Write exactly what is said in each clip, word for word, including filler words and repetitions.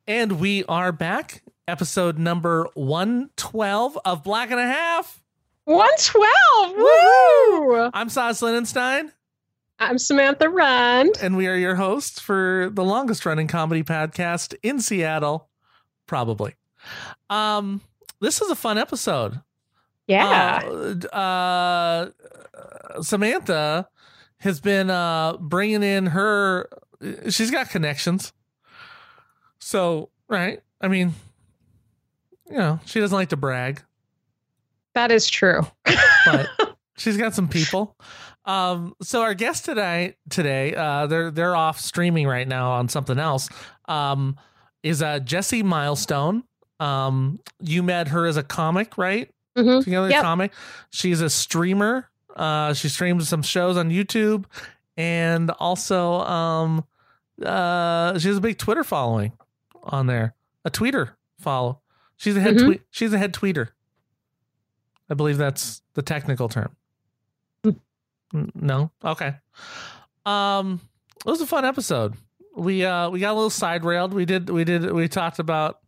And we are back. Episode number one twelve of Black and a Half. one twelve! Woo! I'm Sauce Lindenstein. I'm Samantha Rund. And we are your hosts for the longest running comedy podcast in Seattle. Probably. Um, this is a fun episode. Yeah. Uh, uh, Samantha has been uh, bringing in her... She's got connections. So, right. I mean... You know, she doesn't like to brag. That is true. But she's got some people. Um, so our guest today, today, uh, they're they're off streaming right now on something else. Um, is uh, Jessie Milestone. Um, you met her as a comic, right? Mm-hmm. Together, yep. comic. She's a streamer. Uh, she streams some shows on YouTube, and also um, uh, she has a big Twitter following on there. A tweeter follow. She's a head mm-hmm. tweet. She's a head tweeter. I believe that's the technical term. Mm. No? Okay. Um, it was a fun episode. We uh we got a little side railed. We did we did we talked about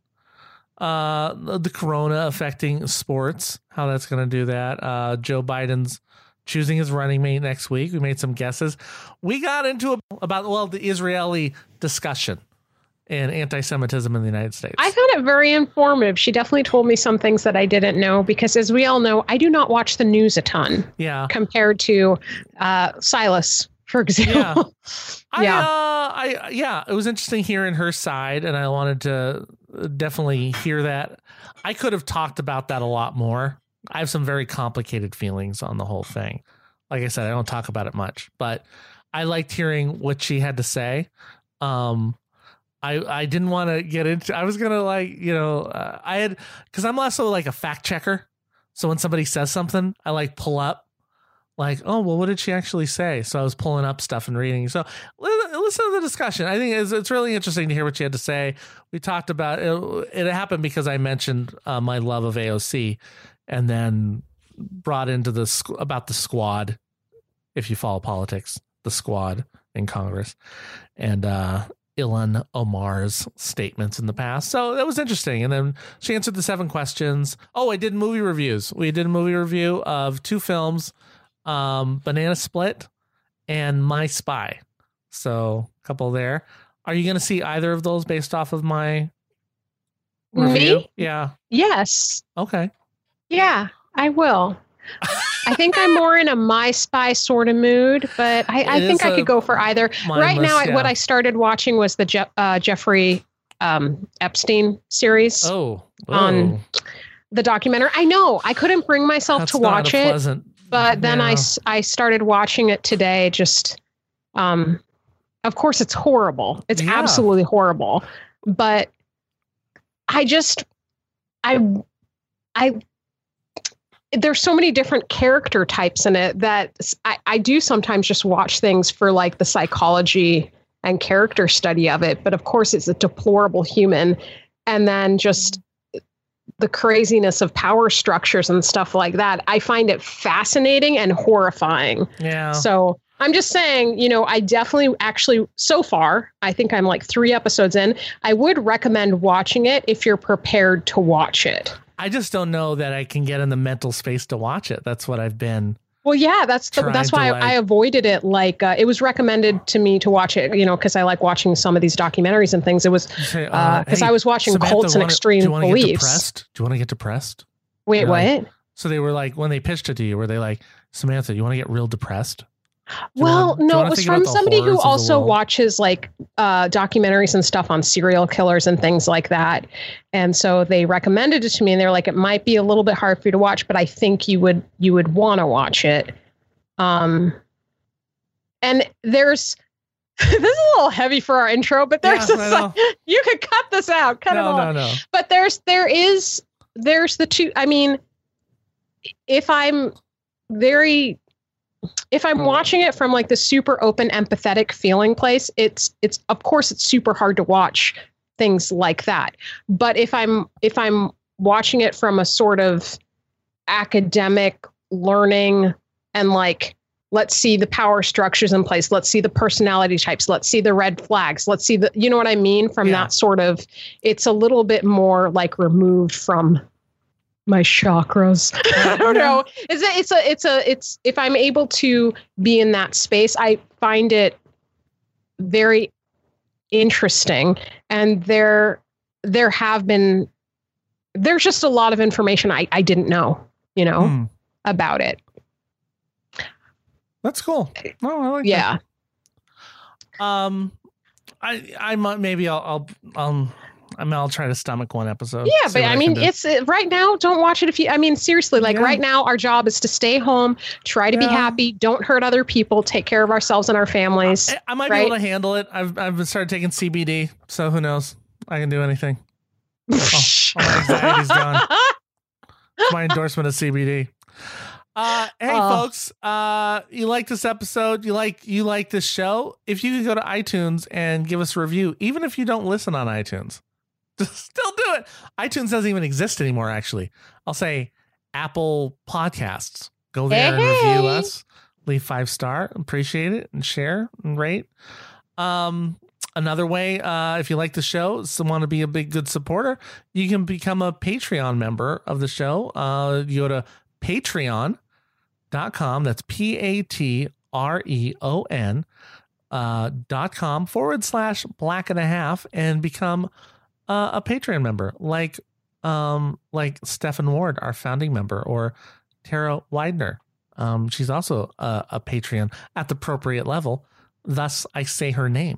uh the corona affecting sports, how that's gonna do that. Uh Joe Biden's choosing his running mate next week. We made some guesses. We got into a, about well the Israeli discussion and anti-Semitism in the United States. I found it very informative. She definitely told me some things that I didn't know because, as we all know, I do not watch the news a ton. Yeah. Compared to uh, Silas, for example. Yeah. yeah. I, uh, I, yeah. It was interesting hearing her side, and I wanted to definitely hear that. I could have talked about that a lot more. I have some very complicated feelings on the whole thing. Like I said, I don't talk about it much, but I liked hearing what she had to say. Um, I, I didn't want to get into, I was going to like, you know, uh, I had, cause I'm also like a fact checker. So when somebody says something, I like pull up like, oh, well, what did she actually say? So I was pulling up stuff and reading. So listen to the discussion. I think it's, it's really interesting to hear what she had to say. We talked about it. It happened because I mentioned uh, my love of A O C and then brought into the, about the squad. If you follow politics, the squad in Congress and, uh, Ilhan Omar's statements in the past. So that was interesting. And then she answered the seven questions. Oh, I did movie reviews. We did a movie review of two films, um, Banana Split and My Spy. So a couple there. Are you going to see either of those based off of my review? Me? Yeah. Yes. Okay. Yeah, I will. I think I'm more in a My Spy sort of mood, but I, I think I could go for either. Right now, yeah. What I started watching was the Je- uh, Jeffrey um, Epstein series. Oh, oh, on the documentary. I know I couldn't bring myself That's to watch it, pleasant, but then yeah. I, I started watching it today. Just, um, of course, it's horrible. It's yeah. absolutely horrible. But I just, I, I. There's so many different character types in it that I, I do sometimes just watch things for like the psychology and character study of it. But of course, it's a deplorable human. And then just the craziness of power structures and stuff like that. I find it fascinating and horrifying. Yeah. So I'm just saying, you know, I definitely actually so far, I think I'm like three episodes in. I would recommend watching it if you're prepared to watch it. I just don't know that I can get in the mental space to watch it. That's what I've been. Well, yeah, that's the, that's why like, I, I avoided it. Like uh, it was recommended to me to watch it, you know, because I like watching some of these documentaries and things. It was because uh, uh, hey, I was watching Samantha, Cults and wanna, Extreme do you wanna Beliefs. Get depressed? Do you want to get depressed? Wait, You're what? Like, so they were like, when they pitched it to you, were they like, Samantha, you want to get real depressed? Well, wanna, no, it was from somebody who also watches like uh, documentaries and stuff on serial killers and things like that. And so they recommended it to me and they're like, it might be a little bit hard for you to watch, but I think you would you would want to watch it. Um, and there's this is a little heavy for our intro, but there's yeah, this, like, you could cut this out, cut no, it all. No, no. But there's there is there's the two. I mean, if I'm very if I'm watching it from like the super open, empathetic feeling place, it's it's of course it's super hard to watch things like that. But if I'm if I'm watching it from a sort of academic learning and like let's see the power structures in place. Let's see the personality types. Let's see the red flags. Let's see the, you know what I mean? From Yeah. that sort of, it's a little bit more like removed from my chakras. I don't know. It's a, it's a, it's a, it's, if I'm able to be in that space, I find it very interesting. And there, there have been, there's just a lot of information I, I didn't know, you know, Hmm. about it. That's cool. Oh, I like Yeah. that. Um, I, I might, maybe I'll, I'll, um, I mean, I'll try to stomach one episode. Yeah, see but what I can mean, do. it's uh, right now. Don't watch it if you. I mean, seriously, like Yeah. right now, our job is to stay home, try to be Yeah. happy, don't hurt other people, take care of ourselves and our families. I, I might right? be able to handle it. I've, I've started taking C B D, so who knows? I can do anything. all my anxiety's gone. My endorsement of C B D. Uh, hey Oh. folks, uh, you like this episode? You like you like this show? If you could go to iTunes and give us a review, even if you don't listen on iTunes, just still do it. iTunes doesn't even exist anymore. Actually, I'll say Apple Podcasts. Go there and Hey. review us. Leave five star. Appreciate it and share and rate. Um, another way, uh, if you like the show, so want to be a big good supporter, you can become a Patreon member of the show. Uh, you go to patreon dot com. That's P A T R E O N uh, dot com forward slash black and a half and become uh, a Patreon member like um, like Stefan Ward, our founding member, or Tara Widener. Um, she's also a, a Patreon at the appropriate level. Thus, I say her name.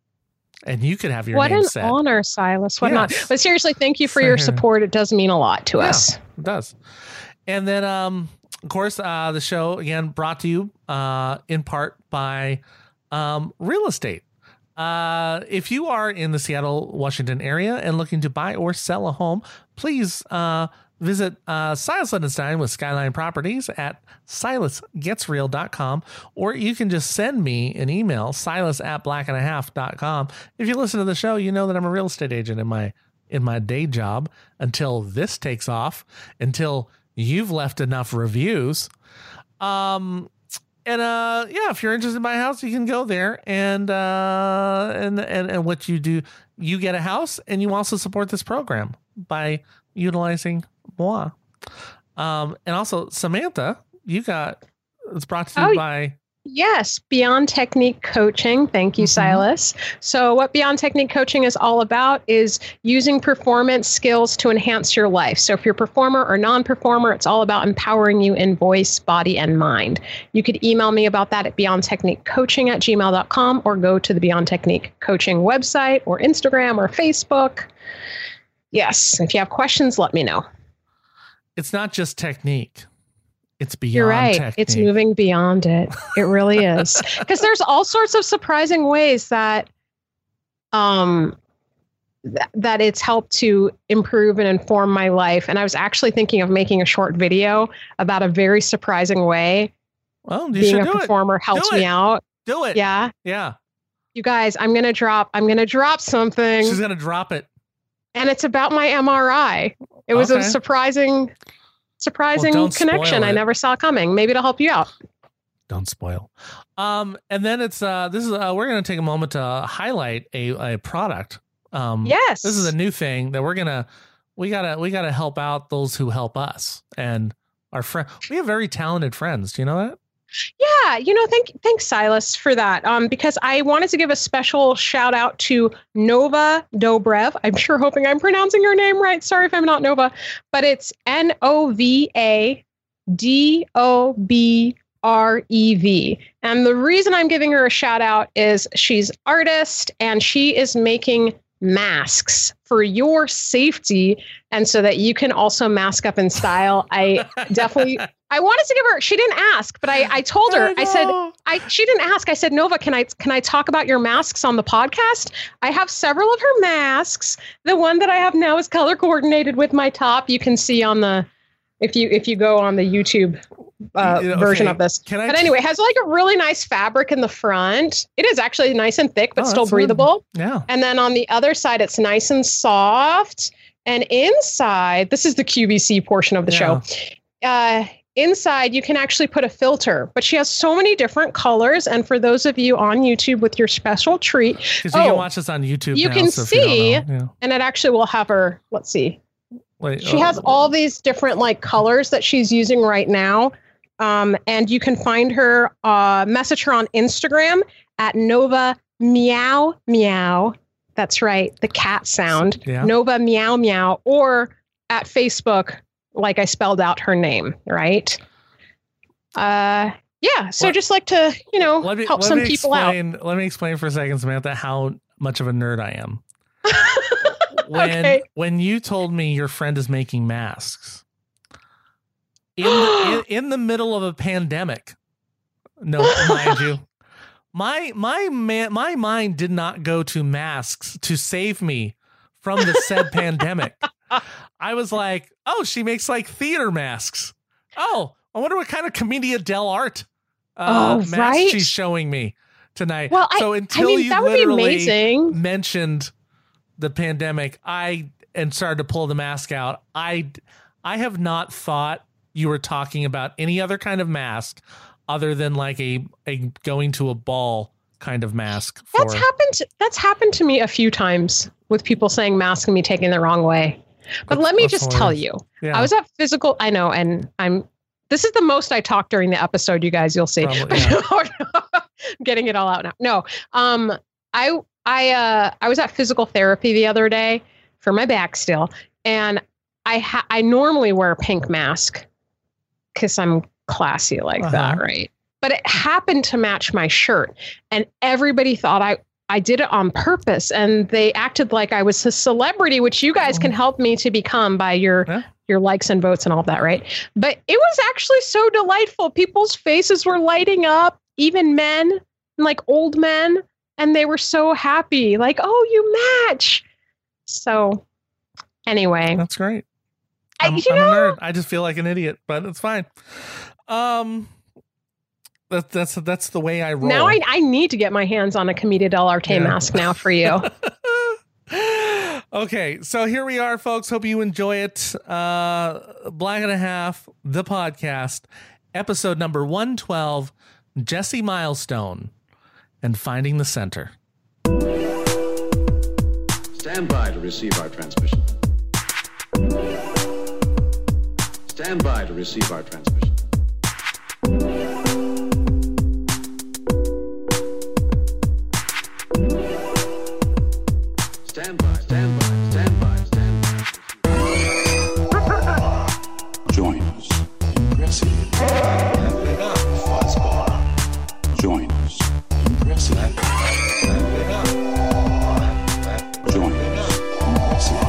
And you could have your What name an said. honor, Silas. What not? Yes. But seriously, thank you for Same your here. support. It does mean a lot to Yeah. us. It does. And then, um, of course, uh, the show, again, brought to you uh, in part by um, real estate. Uh, if you are in the Seattle, Washington area and looking to buy or sell a home, please uh, visit uh, Silas Lindenstein with Skyline Properties at silas gets real dot com, or you can just send me an email, silas at black and a half dot com. If you listen to the show, you know that I'm a real estate agent in my in my day job until this takes off, until you've left enough reviews. Um, and uh, yeah, if you're interested in my house, you can go there and uh, and and and what you do, you get a house, and you also support this program by utilizing moi. Um, and also Samantha, you got it's brought to you Oh, by. Yes, Beyond Technique Coaching. Thank you, Mhm. Silas. So, what Beyond Technique Coaching is all about is using performance skills to enhance your life. So, if you're a performer or non performer, it's all about empowering you in voice, body, and mind. You could email me about that at beyond technique coaching at gmail dot com or go to the Beyond Technique Coaching website or Instagram or Facebook. Yes, if you have questions, let me know. It's not just technique. It's beyond You're right. technique. It's moving beyond it. It really is. Because there's all sorts of surprising ways that um th- that it's helped to improve and inform my life. And I was actually thinking of making a short video about a very surprising way Well, you being should a do it. performer helps Do me it. out. Do it. Yeah. Yeah. You guys, I'm gonna drop I'm gonna drop something. She's gonna drop it. And it's about my M R I. It was Okay. a surprising surprising Well, don't connection spoil I it. never saw coming. Maybe it'll help you out. Don't spoil. Um, and then it's uh, this is uh, we're gonna take a moment to highlight a a product. Um, Yes. this is a new thing that we're gonna we gotta we gotta help out those who help us and our friend. We have very talented friends. Do you know that? Yeah, you know, thank thanks Silas for that. Um, because I wanted to give a special shout out to Nova Dobrev. I'm sure hoping I'm pronouncing your name right. Sorry if I'm not Nova, but it's N O V A D O B R E V. And the reason I'm giving her a shout out is she's artist and she is making masks for your safety and so that you can also mask up in style. I definitely I wanted to give her she didn't ask, but I I told her I, said know. I she didn't ask. I said, Nova, can I can I talk about your masks on the podcast? I have several of her masks. The one that I have now is color coordinated with my top. You can see on the if you if you go on the YouTube uh, Yeah, okay. version of this. Can I But anyway, it has like a really nice fabric in the front. It is actually nice and thick, but Oh, still that's good. breathable. Yeah. And then on the other side, it's nice and soft. And inside, this is the Q V C portion of the Yeah. show. Uh, inside you can actually put a filter, but she has so many different colors. And for those of you on YouTube with your special treat, because you oh, can watch this on YouTube. You now, can so see, you yeah. and it actually will have her. Let's see. Wait, she oh, has all these different like colors that she's using right now. Um, and you can find her, uh, message her on Instagram at Nova Meow Meow. That's right. The cat sound. Yeah. Nova Meow Meow. Or at Facebook, like I spelled out her name, right? Uh, yeah. So let, just like to, you know, me, help some people explain, out. Let me explain for a second, Samantha, how much of a nerd I am. when okay. when you told me your friend is making masks in the, in, in the middle of a pandemic, no, mind you, my my man, my mind did not go to masks to save me from the said pandemic. I was like, oh, she makes like theater masks. Oh, I wonder what kind of commedia dell'arte uh, oh, mask right? she's showing me tonight. Well, so I, until I mean, you that would literally be amazing. mentioned the pandemic, I and started to pull the mask out. I I have not thought you were talking about any other kind of mask other than like a, a going to a ball kind of mask. For, that's happened. To, that's happened to me a few times with people saying mask and me taking the wrong way. But that's, let me just hilarious. tell you, yeah. I was at physical. I know, and I'm. This is the most I talk during the episode. You guys, you'll see. Probably, yeah. I'm getting it all out now. No, um, I I uh I was at physical therapy the other day for my back still, and I ha- I normally wear a pink mask because I'm classy like uh-huh. that, right? But it happened to match my shirt, and everybody thought I. I did it on purpose, and they acted like I was a celebrity, which you guys can help me to become by your yeah. your likes and votes and all that, right? But it was actually so delightful. People's faces were lighting up, even men, like old men, and they were so happy. Like, oh, you match. So, anyway, that's great. I, I'm, you I'm know, a nerd. I just feel like an idiot, but it's fine. Um. That, that's that's the way I roll. Now I, I need to get my hands on a Commedia dell'arte yeah. mask now for you. Okay, so here we are, folks. Hope you enjoy it. Uh, Black and a Half, the podcast, episode number one twelve, Jesse Milestone and Finding the Center. Stand by to receive our transmission. Stand by to receive our transmission. Stand by, stand by, stand by, stand by. Join us in Gracie. Join us in Gracie. Join us in Gracie.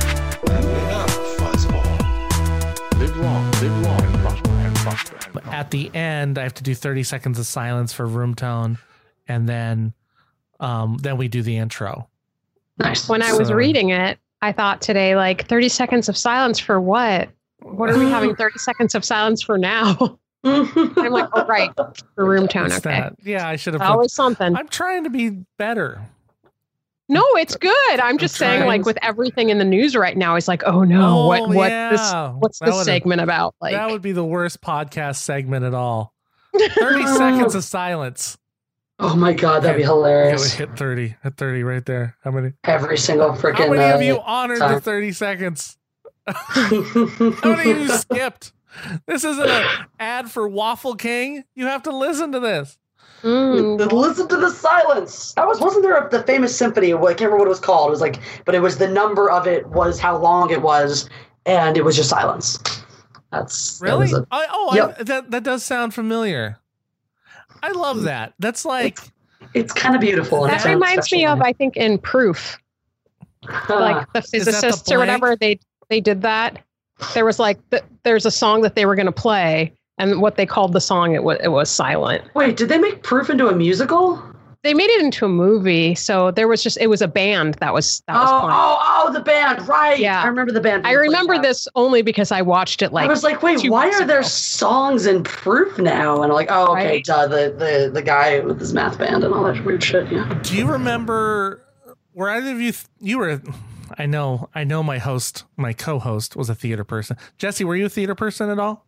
Live long, live long, and prosper, and prosper, and But prosper. at the end, I have to do thirty seconds of silence for room tone, and then um, then we do the intro. Nice. When I was So- reading it, I thought today, like, thirty seconds of silence for what? What are we having thirty seconds of silence for now? I'm like, oh, right. For room tone. It's Okay. that. Yeah, I should have. Always something. I'm trying to be better. No, it's good. I'm just saying, trying. like, with everything in the news right now, it's like, oh no, Oh, what, what yeah. this, what's That this would've- segment about? Like, That would be the worst podcast segment at all. thirty seconds of silence. Oh my god, that'd be Yeah, hilarious. we hit thirty. Hit thirty right there. How many? Every single freaking. How many uh, of you honored the time. thirty seconds? How many of you skipped? This isn't an ad for Waffle King. You have to listen to this. mm, Listen to the silence. That was wasn't there a, the famous symphony? Well, I can't remember what it was called. It was like, but it was the number of it was how long it was, and it was just silence. That's that Really? was a- I, oh, Yep. I, that that does sound familiar. I love that. That's like it's kind of beautiful. and it that sounds reminds me special. of, I think, in Proof, Huh. like the that the physicists or blank? whatever, they they did that. There was like, the, there's a song that they were going to play, and what they called the song, it was it was silent. Wait, did they make Proof into a musical? They made it into a movie, so there was just it was a band that was that was Oh, playing. oh, oh, the band, right? Yeah. I remember the band. I being played remember now. this only because I watched it like I was like, wait, two why weeks are there ago. songs in Proof now? And I'm like, oh, okay, Right. duh, the, the the guy with his math band and all that weird shit. Yeah. do you remember were either of you th- you were I know I know my host, my co-host was a theater person. Jesse, were you a theater person at all?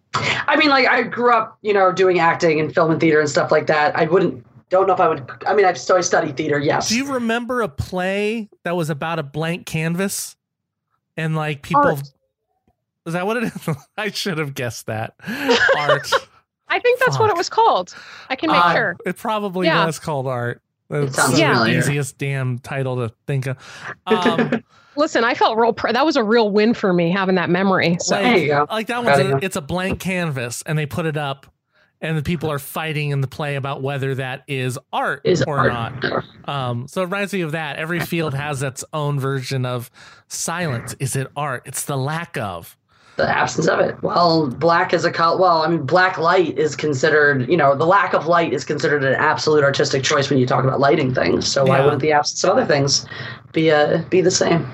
I mean, like, I grew up, you know, doing acting and film and theater and stuff like that. I wouldn't, don't know if I would, I mean, I've still studied theater, yes. Do you remember a play that was about a blank canvas? And like people, Art. Is that what it is? I should have guessed that. Art. I think that's Fuck. what it was called. I can make Uh, sure. It probably Yeah. was called Art. It's sounds the familiar. easiest damn title to think of. Um, Listen, I felt real. Pr- that was a real win for me having that memory. So like, There you go. like that There one's you a, go. it's a blank canvas, and they put it up, and the people are fighting in the play about whether that is art Is or art. not. Um, so it reminds me of that. Every field has its own version of silence. Is it art? It's the lack of. The absence of it. Well, black is a color. Well, I mean, black light is considered, you know, the lack of light is considered an absolute artistic choice when you talk about lighting things. So why Yeah. wouldn't the absence of other things be uh, be the same?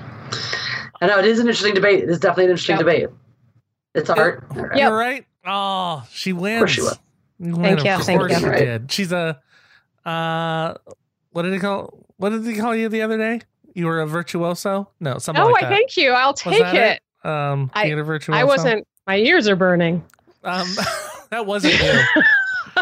I know it is an interesting debate. It's definitely an interesting Yep. debate. It's art. Yep. You're right. Oh, she wins. course she will. You Thank win, you, Of thank course you. she Right. did. She's a. Uh, what did he call? What did he call you the other day? You were a virtuoso? No, something oh, like I that. thank you. I'll Was take that it. it? Um, I- theater virtuoso. I wasn't. My ears are burning. Um, that wasn't you.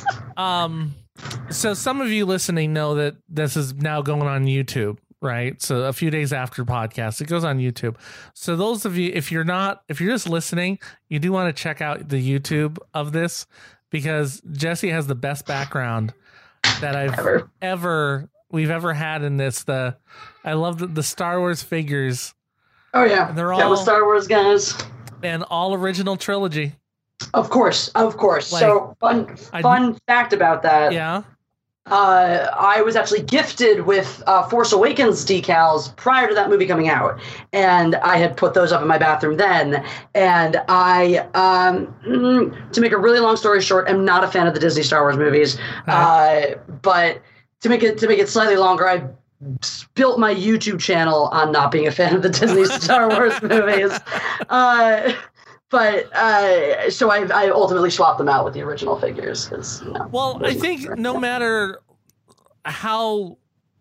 um, so some of you listening know that this is now going on YouTube, right? So a few days after podcast, it goes on YouTube. So those of you, if you're not, if you're just listening, you do want to check out the YouTube of this because Jesse has the best background that I've Ever. ever we've ever had in this. The I love the, the Star Wars figures Oh yeah, They're yeah, all- with Star Wars guys. and all original trilogy. Of course, of course. Like, so fun, I- fun fact about that. Yeah. Uh, I was actually gifted with uh, Force Awakens decals prior to that movie coming out, and I had put those up in my bathroom then. And I, um, mm, to make a really long story short, am not a fan of the Disney Star Wars movies. Uh, but to make it to make it slightly longer, I built my YouTube channel on not being a fan of the Disney Star Wars movies. Uh, But uh, so I, I ultimately swapped them out with the original figures because. You know, Well, I think no matter how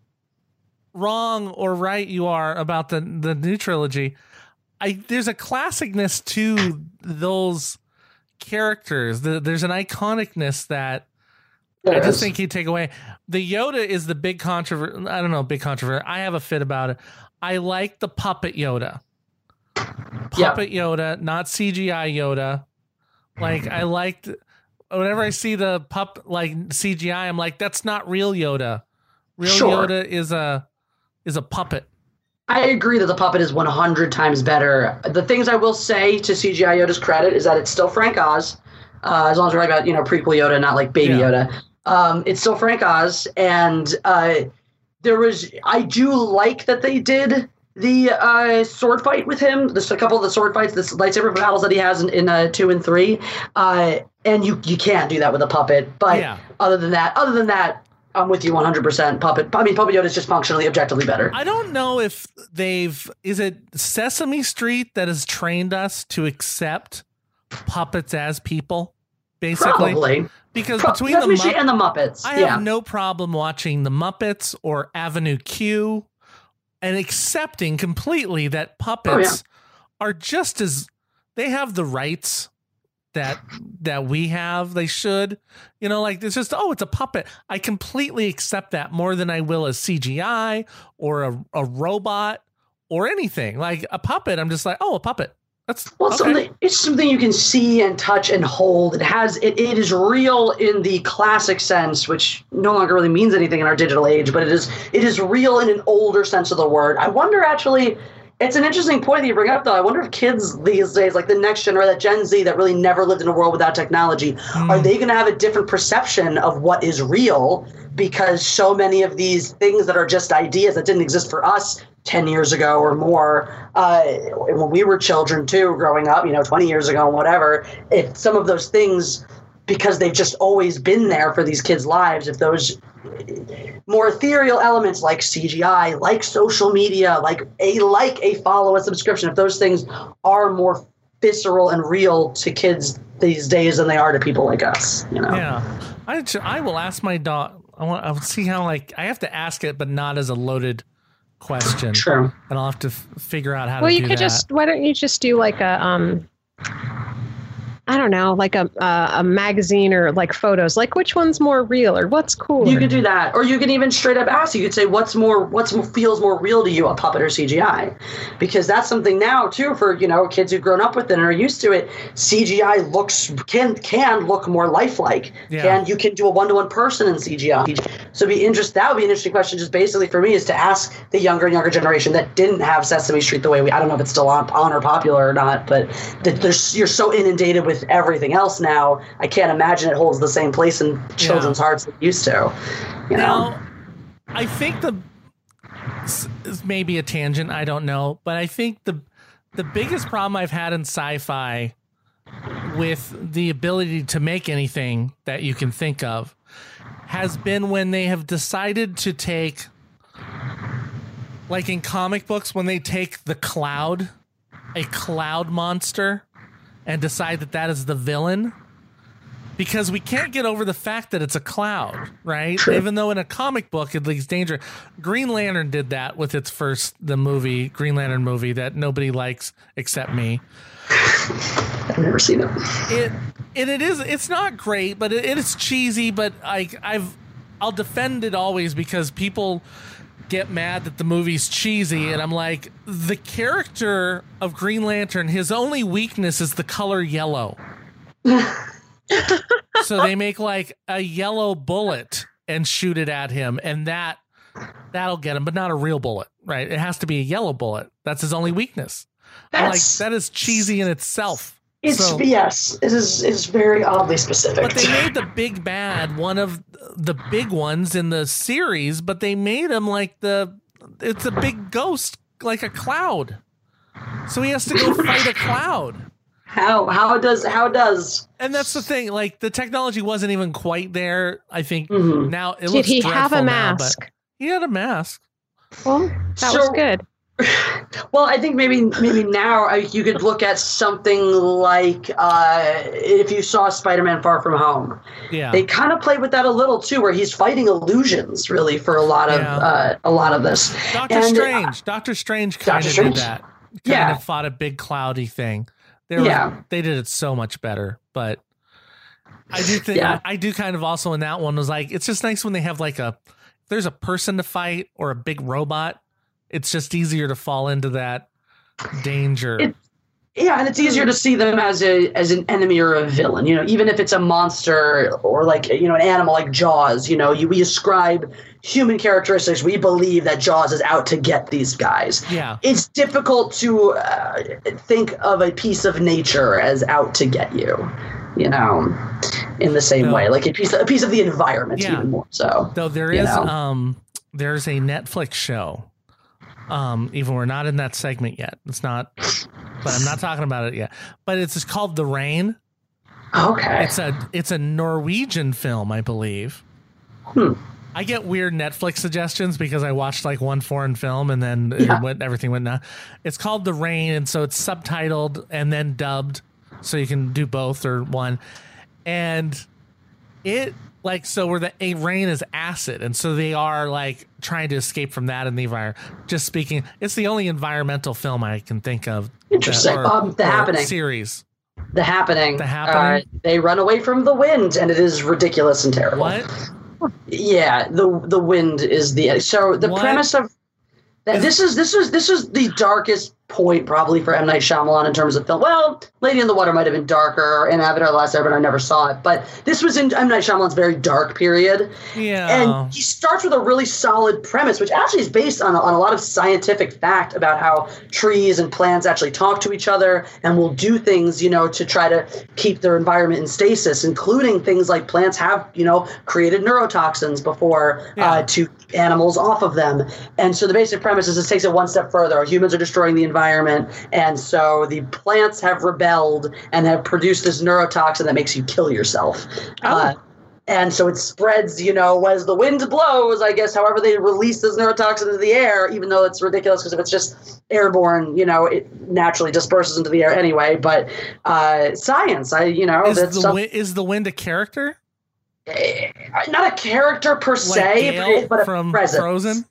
wrong or right you are about the the new trilogy, I there's a classicness to those characters. The, there's an iconicness that there I just is. think you take away. The Yoda is the big controversy. I don't know, big controversy. I have a fit about it. I like the puppet Yoda. Yeah. Puppet Yoda, not C G I Yoda. Like I liked whenever I see the pup like C G I, I'm like, that's not real Yoda. Real Sure. Yoda is a is a puppet. I agree that the puppet is one hundred times better. The things I will say to C G I Yoda's credit is that it's still Frank Oz, uh, as long as we're talking about, you know, prequel Yoda, not like baby Yeah. Yoda. Um, it's still Frank Oz, and uh, there was I do like that they did the uh, sword fight with him. There's a couple of the sword fights, the lightsaber battles that he has in, in uh, two and three, uh, and you you can't do that with a puppet. But Yeah. other than that, other than that, I'm with you one hundred percent. Puppet. I mean, Puppet Yoda is just functionally, objectively better. I don't know if they've is it Sesame Street that has trained us to accept puppets as people, basically. Probably. Because Pro- between the Sesame Street Mupp- and the Muppets. I yeah. have no problem watching the Muppets or Avenue Q and accepting completely that puppets are just as they have the rights that that we have. They should, you know, like it's just, oh, it's a puppet. I completely accept that more than I will a C G I or a, a robot or anything. Like a puppet, I'm just like, oh, a puppet. That's Well, it's okay. something it's something you can see and touch and hold. It has it, it is real in the classic sense, which no longer really means anything in our digital age, but it is it is real in an older sense of the word. I wonder actually it's an interesting point that you bring up though. I wonder if kids these days, like the next gen or that Gen Z that really never lived in a world without technology, are they gonna have a different perception of what is real because so many of these things that are just ideas that didn't exist for us ten years ago or more, uh, when we were children too, growing up, you know, twenty years ago, whatever, if some of those things, because they've just always been there for these kids' lives, if those more ethereal elements like C G I, like social media, like a like a follow, a subscription, if those things are more visceral and real to kids these days than they are to people like us, you know? Yeah, I ch- I will ask my dog. I want. I'll see how like I have to ask it, but not as a loaded question. True. And I'll have to f- figure out how Well, to you do could that. just. Why don't you just do like a um, I don't know, like a uh, a magazine or like photos, like which one's more real or what's cool. You could do that, or you can even straight up ask. You could say, "What's more? What's feels more real to you, a puppet or C G I?" Because that's something now too for you know kids who've grown up with it and are used to it. C G I looks can can look more lifelike. Yeah. Can you can do a one to one person in C G I? So be interest. That would be an interesting question. Just basically for me is to ask the younger and younger generation that didn't have Sesame Street the way we. I don't know if it's still on, on or popular or not, but that there's you're so inundated with everything else now. I can't imagine it holds the same place in children's Yeah. hearts that it used to. You know? Now, I think the this is maybe a tangent. I don't know, but I think the the biggest problem I've had in sci-fi with the ability to make anything that you can think of has been when they have decided to take, like in comic books, when they take the Cloud, a cloud monster, and decide that that is the villain. Because we can't get over the fact that it's a cloud, right? True. Even though in a comic book it leaves danger. Green Lantern did that with its first, the movie, Green Lantern movie that nobody likes except me. I've never seen it. It and it is it's not great, but it, it is cheesy. But like I've I'll defend it always because people get mad that the movie's cheesy, and I'm like, the character of Green Lantern, his only weakness is the color yellow. So they make like a yellow bullet and shoot it at him, and that that'll get him, but not a real bullet, right? It has to be a yellow bullet. That's his only weakness. I'm like, That's- that is cheesy in itself. It's So- yes, it is. It's very oddly specific. But they made the big bad one of the big ones in the series, but they made him like the it's a big ghost, like a cloud. So he has to go fight a cloud. how how does how does And that's the thing, like the technology wasn't even quite there. I think Mhm. now it Did looks he have dreadful a now, mask? but he had a mask. Well, that So- was good. Well, I think maybe maybe now uh, you could look at something like uh, if you saw Spider-Man: Far From Home. Yeah. They kind of played with that a little too, where he's fighting illusions really for a lot of Yeah. uh, a lot of this. Doctor And, uh, Strange. Doctor Strange kind Doctor of Strange? did that. Kind Yeah. of fought a big cloudy thing. They were, Yeah. they did it so much better. But I do think Yeah. I, I do kind of also in that one was like it's just nice when they have like a if there's a person to fight or a big robot. It's just easier to fall into that danger. It- Yeah, and it's easier to see them as a as an enemy or a villain. You know, even if it's a monster or like you know an animal like Jaws. You know, you, we ascribe human characteristics. We believe that Jaws is out to get these guys. yeah. It's difficult to uh, think of a piece of nature as out to get you. You know, in the same No. way, like a piece a piece of the environment, Yeah. even more so. Though there you is know. um there's a Netflix show. Um, even we're not in that segment yet. It's not but I'm not talking about it yet. But it's just called The Rain. Okay. It's a it's a Norwegian film, I believe. Hmm. I get weird Netflix suggestions because I watched like one foreign film and then Yeah. it went, everything went down. It's called The Rain, and so it's subtitled and then dubbed, so you can do both or one. And it like so where the a rain is acid, and so they are like trying to escape from that in the environment. Just speaking, it's the only environmental film I can think of. that- Interesting. Um, The Happening. series. The Happening. The Happening? Uh, they run away from the wind, and it is ridiculous and terrible. What? Yeah, the the wind is the so the What? premise of that. This is this is this is the darkest point probably for M. Night Shyamalan in terms of film. Well, Lady in the Water might have been darker, and Avatar: The Last Airbender I never saw it, but this was in M. Night Shyamalan's very dark period. Yeah. And he starts with a really solid premise, which actually is based on, on a lot of scientific fact about how trees and plants actually talk to each other and will do things, you know, to try to keep their environment in stasis, including things like plants have, you know, created neurotoxins before Yeah. uh, to keep animals off of them. And so the basic premise is this takes it one step further. Humans are destroying the environment, and so the plants have rebelled and have produced this neurotoxin that makes you kill yourself. Oh. Uh, and so it spreads, you know, as the wind blows, I guess, however they release this neurotoxin into the air, even though it's ridiculous because if it's just airborne, you know, it naturally disperses into the air anyway. But uh, science, I, you know, Is that's the, some- wi- is the wind a character? eh, not a character per Like se, Gale but a from presence. Frozen?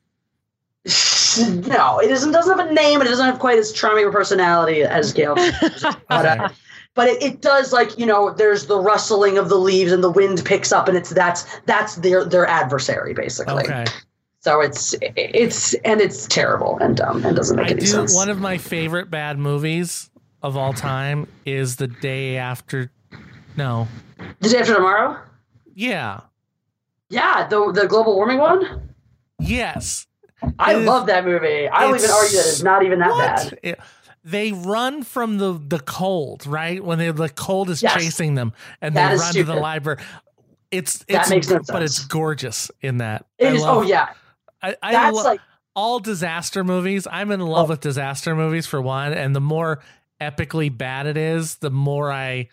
No, it isn't. Doesn't have a name, and it doesn't have quite as charming a personality as Gale. But, uh, but it, it does, like, you know, there's the rustling of the leaves and the wind picks up, and it's that's that's their their adversary basically. Okay. So it's it's and it's terrible and dumb and doesn't make I any do. sense. One of my favorite bad movies of all time is The Day After. No. The Day After Tomorrow? Yeah. Yeah, the the global warming one? Yes. I It is- love that movie. I don't it's- even argue that it's not even that What? bad. It- they run from the, the cold, right? When they, the cold is Yes. chasing them, and That they is run to the stupid. library. It's That it's makes no but it's sense. gorgeous in that. It I is. love- Oh yeah, I, I that's lo- like all disaster movies. I'm in love Oh. with disaster movies for one, and the more epically bad it is, the more I.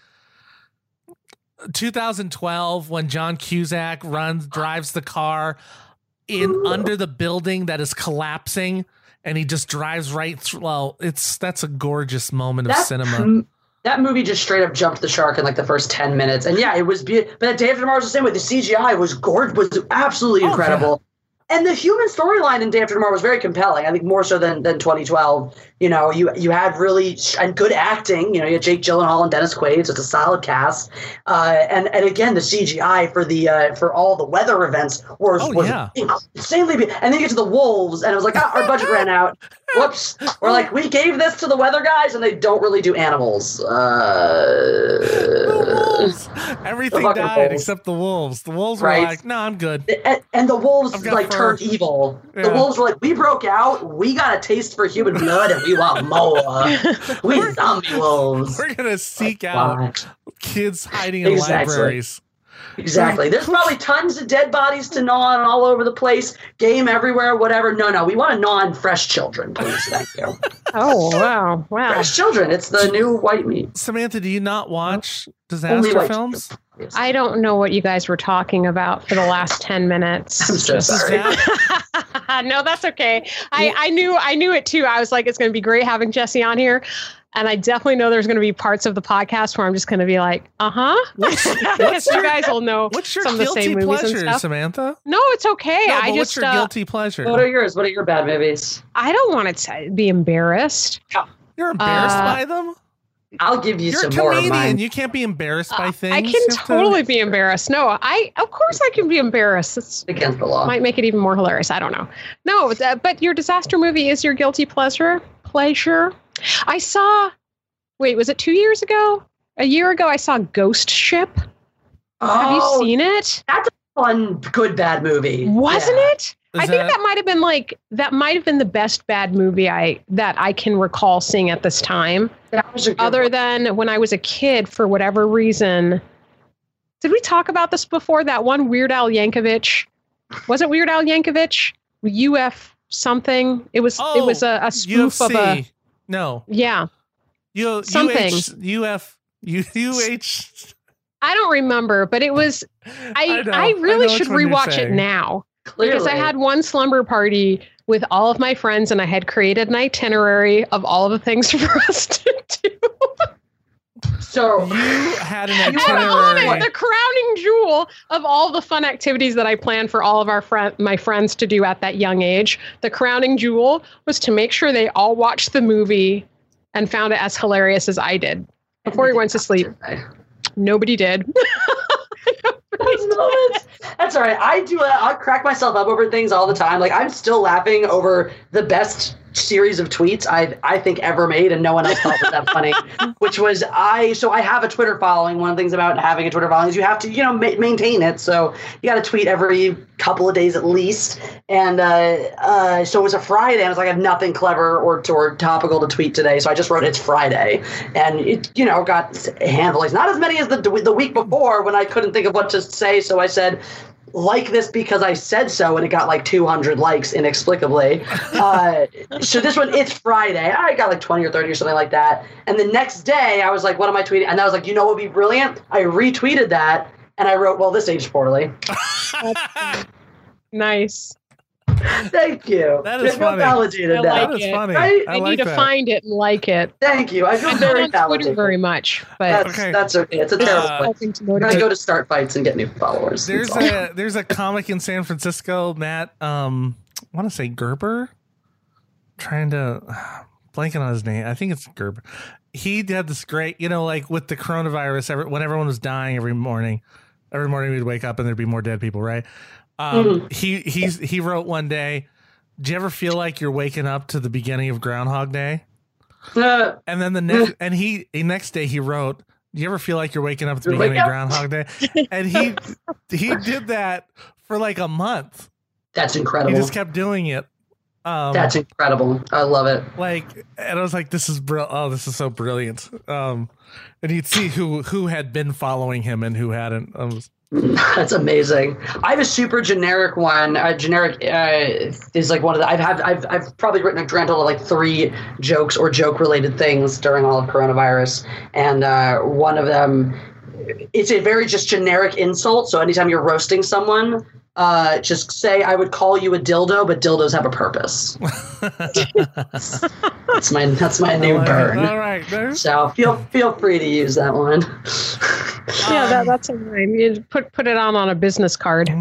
twenty twelve, when John Cusack runs, drives the car in under the building that is collapsing, and he just drives right through. Well, it's that's a gorgeous moment of that. cinema. That movie just straight up jumped the shark in like the first ten minutes, and yeah, it was beautiful. But Day After Tomorrow was the same way. The C G I was gorgeous, was absolutely Oh, incredible. And the human storyline in Day After Tomorrow was very compelling. I think more so than, than twenty twelve. You know, you you had really and good acting. You know, you had Jake Gyllenhaal and Dennis Quaid. So it's a solid cast. Uh, and and again, the C G I for the uh, for all the weather events was Oh, was yeah. insanely. Be- and then you get to the wolves, and it was like, ah, our budget ran out. Whoops. We're like, we gave this to the weather guys, and they don't really do animals. Uh, The wolves. Everything fucking died wolves. except the wolves. The wolves Right. were like, "No, I'm good." And, and the wolves I've got like fur. turned evil. The Yeah. wolves were like, we broke out. We got a taste for human blood, and we want more. We zombie wolves. We're gonna seek out Why? kids hiding in Exactly. libraries. Exactly. There's probably tons of dead bodies to gnaw on all over the place. Game everywhere, whatever. No, no. We want to gnaw on fresh children, please. Thank you. Oh wow, wow. Fresh children. It's the new white meat. Samantha, do you not watch Only disaster white films? children. I don't know what you guys were talking about for the last ten minutes. I'm so Just- sorry. no, that's okay. I, I knew I knew it too. I was like, it's going to be great having Jesse on here. And I definitely know there's going to be parts of the podcast where I'm just going to be like, uh huh. Because you guys will know What's your some of the guilty same movies and pleasure, stuff. Samantha? No, it's okay. No, I but what's just your uh, guilty pleasure? What are yours? What are your bad movies? I don't want to be embarrassed. You're embarrassed uh, by them? I'll give you You're a some more of comedian. mine. You can't be embarrassed by things. Uh, I can You have to- totally be embarrassed. No, I of course I can be embarrassed. It's Against the law. might make it even more hilarious. I don't know. No, that, but your disaster movie is your guilty pleasure. Pleasure. I saw. Wait, was it two years ago? A year ago, I saw Ghost Ship. Have you Oh, seen it? That's a fun, good, bad movie. Wasn't Yeah. it? Is I think that- that might have been like that might have been the best bad movie I that I can recall seeing at this time. That was a good Other one. than when I was a kid, for whatever reason. Did we talk about this before? That one Weird Al Yankovic. Was it Weird Al Yankovic? U F something. It was it was a, a spoof U F of a C. No. yeah. U, Something. UH, U F, U, UH. I don't remember, but it was I know. I, I really know should which one you're rewatch it saying. now. Clearly. Because I had one slumber party with all of my friends and I had created an itinerary of all of the things for us to do. So You had an And on it, itinerary. the crowning jewel of all the fun activities that I planned for all of our friend, my friends to do at that young age, the crowning jewel was to make sure they all watched the movie and found it as hilarious as I did before we went to sleep. Nobody did. Those moments. That's all right. I do. I crack myself up over things all the time. Like I'm still laughing over the best series of tweets I I think ever made, and no one else thought was that funny. Which was I. So I have a Twitter following. One of the things about having a Twitter following is you have to you know ma- maintain it. So you got to tweet every couple of days at least. And uh, uh, so it was a Friday, and I was like, I have nothing clever or or topical to tweet today. So I just wrote it's Friday, and it you know got a handful. It's not as many as the the week before when I couldn't think of what to say. So I said, like this because I said so, and it got like two hundred likes inexplicably. Uh, so this one, it's Friday. I got like twenty or thirty or something like that. And the next day, I was like, what am I tweeting? And I was like, you know what would be brilliant? I retweeted that, and I wrote, well, this aged poorly. Nice. Thank you. That is I feel funny. validated I now. like That is it. funny. Right? I I, like need to that. find it and like it. Thank you. I feel I'm very not on Twitter validated. very much, but That's, Okay. that's okay. It's a terrible Uh, place. helping to I'm going motivate. to go to start fights and get new followers. There's That's all. a there's a comic in San Francisco, Matt. Um, I want to say Gerber. Trying to blanking on his name. I think it's Gerber. He had this great, you know, like with the coronavirus, every, when everyone was dying every morning, every morning we'd wake up and there'd be more dead people, right? Um, mm. He he's he wrote one day, do you ever feel like you're waking up to the beginning of Groundhog Day? Uh, and then the next, and he the next day he wrote, do you ever feel like you're waking up at the beginning of Groundhog Day? And he he did that for like a month. That's incredible. He just kept doing it. Um, That's incredible. I love it. Like, and I was like, this is br- oh, this is so brilliant. Um, and you'd see who who had been following him and who hadn't. I was, That's amazing. I have a super generic one. Uh, generic uh, is like one of the. I've had. I've I've probably written a grand total of like three jokes or joke related things during all of coronavirus, and uh, one of them, it's a very just generic insult. So anytime you're roasting someone, uh, just say, "I would call you a dildo, but dildos have a purpose." that's my that's my new like burn. All right, there's... so feel feel free to use that one. Yeah, that, that's a rhyme. You put put it on on a business card.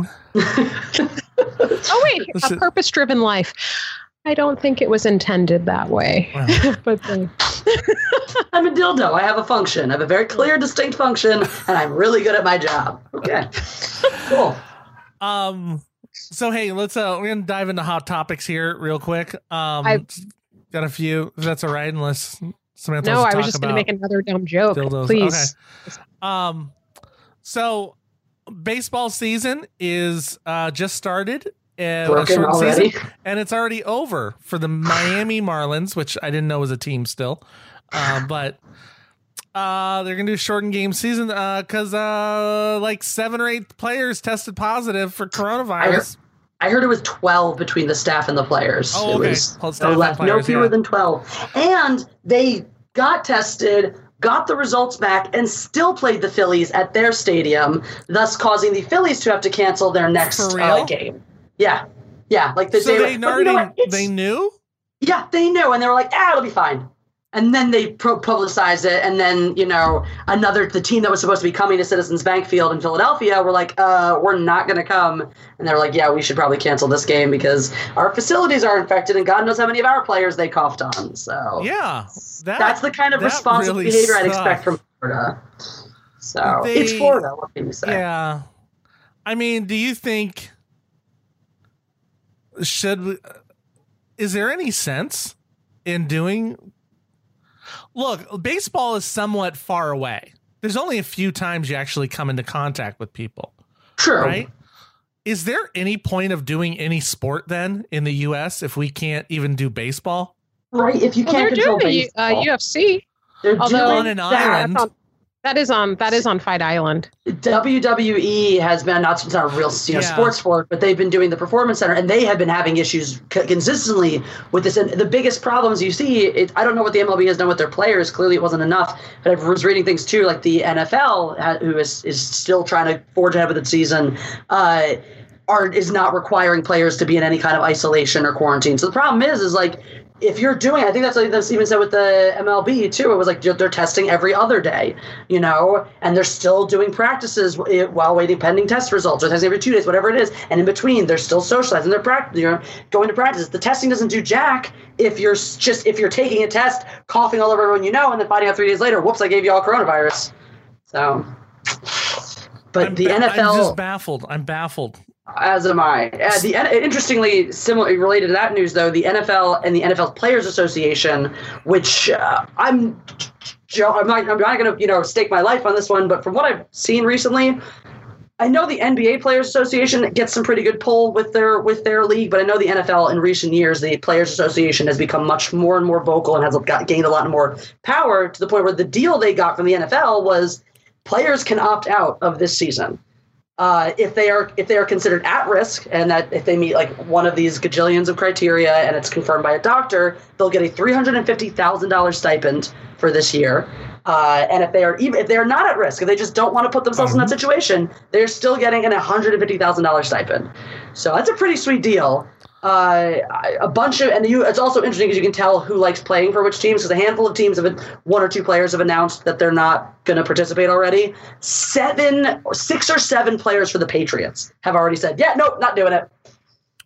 Oh wait, a purpose-driven life. I don't think it was intended that way. Wow. But then... I'm a dildo. I have a function. I have a very clear, distinct function, and I'm really good at my job. Okay, cool. Um. So hey, let's uh, we're gonna dive into hot topics here real quick. Um, I've got a few. If that's all right, unless Samantha. No, I was just gonna make another dumb joke. Dildos. Please. Okay. Um. So, baseball season is uh just started. And a short season, and it's already over for the Miami Marlins, which I didn't know was a team still. Uh, but uh, they're going to do a shortened game season because uh, uh, like seven or eight players tested positive for coronavirus. I heard, I heard it was twelve between the staff and the players. Oh, okay. It was no, less, players, no fewer yeah. than twelve. And they got tested, got the results back, and still played the Phillies at their stadium, thus causing the Phillies to have to cancel their next uh, game. Yeah, yeah. Like the so day, they already, you know they knew. Yeah, they knew, and they were like, "Ah, it'll be fine." And then they pro- publicized it, and then you know another the team that was supposed to be coming to Citizens Bank Field in Philadelphia were like, "Uh, we're not going to come," and they were like, "Yeah, we should probably cancel this game because our facilities are infected, and God knows how many of our players they coughed on." So yeah, that, that's the kind of responsible really behavior sucked. I'd expect from Florida. So they, it's Florida. What can you say? Yeah, I mean, do you think? Should we, is there any sense in doing? Look, baseball is somewhat far away. There's only a few times you actually come into contact with people. True. Right? Is there any point of doing any sport then in the U S if we can't even do baseball? Right. If you well, can't control doing baseball. Uh, U F C. They're Although on an island. On, that is on that is on Fight Island. W W E has been not, it's not a real you know, yeah. sports sport, but they've been doing the Performance Center, and they have been having issues c- consistently with this. And the biggest problems you see, it, I don't know what the M L B has done with their players. Clearly, it wasn't enough. But I was reading things too, like the N F L, who is is still trying to forge ahead with its season. Uh, are is not requiring players to be in any kind of isolation or quarantine. So the problem is, is like. If you're doing, I think that's like that's even said with the M L B too. It was like they're testing every other day, you know, and they're still doing practices while waiting pending test results, or testing every two days, whatever it is. And in between, they're still socializing. They're practice, you know, going to practice. The testing doesn't do jack if you're just if you're taking a test, coughing all over everyone you know, and then finding out three days later, whoops, I gave you all coronavirus. So, but I'm the ba- N F L, I'm just baffled. I'm baffled. As am I. Uh, the interestingly, similarly related to that news, though, the N F L and the N F L Players Association, which uh, I'm, I'm not, I'm not going to, you know, stake my life on this one, but from what I've seen recently, I know the N B A Players Association gets some pretty good pull with their with their league, but I know the N F L in recent years, the Players Association has become much more and more vocal and has got, gained a lot more power to the point where the deal they got from the N F L was players can opt out of this season. Uh, if they are if they are considered at risk, and that if they meet like one of these gajillions of criteria and it's confirmed by a doctor, they'll get a three hundred fifty thousand dollars stipend for this year. Uh, and if they are even if they are not at risk, if they just don't want to put themselves mm-hmm. in that situation, they're still getting an one hundred fifty thousand dollars stipend. So that's a pretty sweet deal. Uh, a bunch of, and you, it's also interesting because you can tell who likes playing for which teams, because a handful of teams have, one or two players have announced that they're not going to participate already. Seven, six or seven players for the Patriots have already said, yeah, nope, not doing it.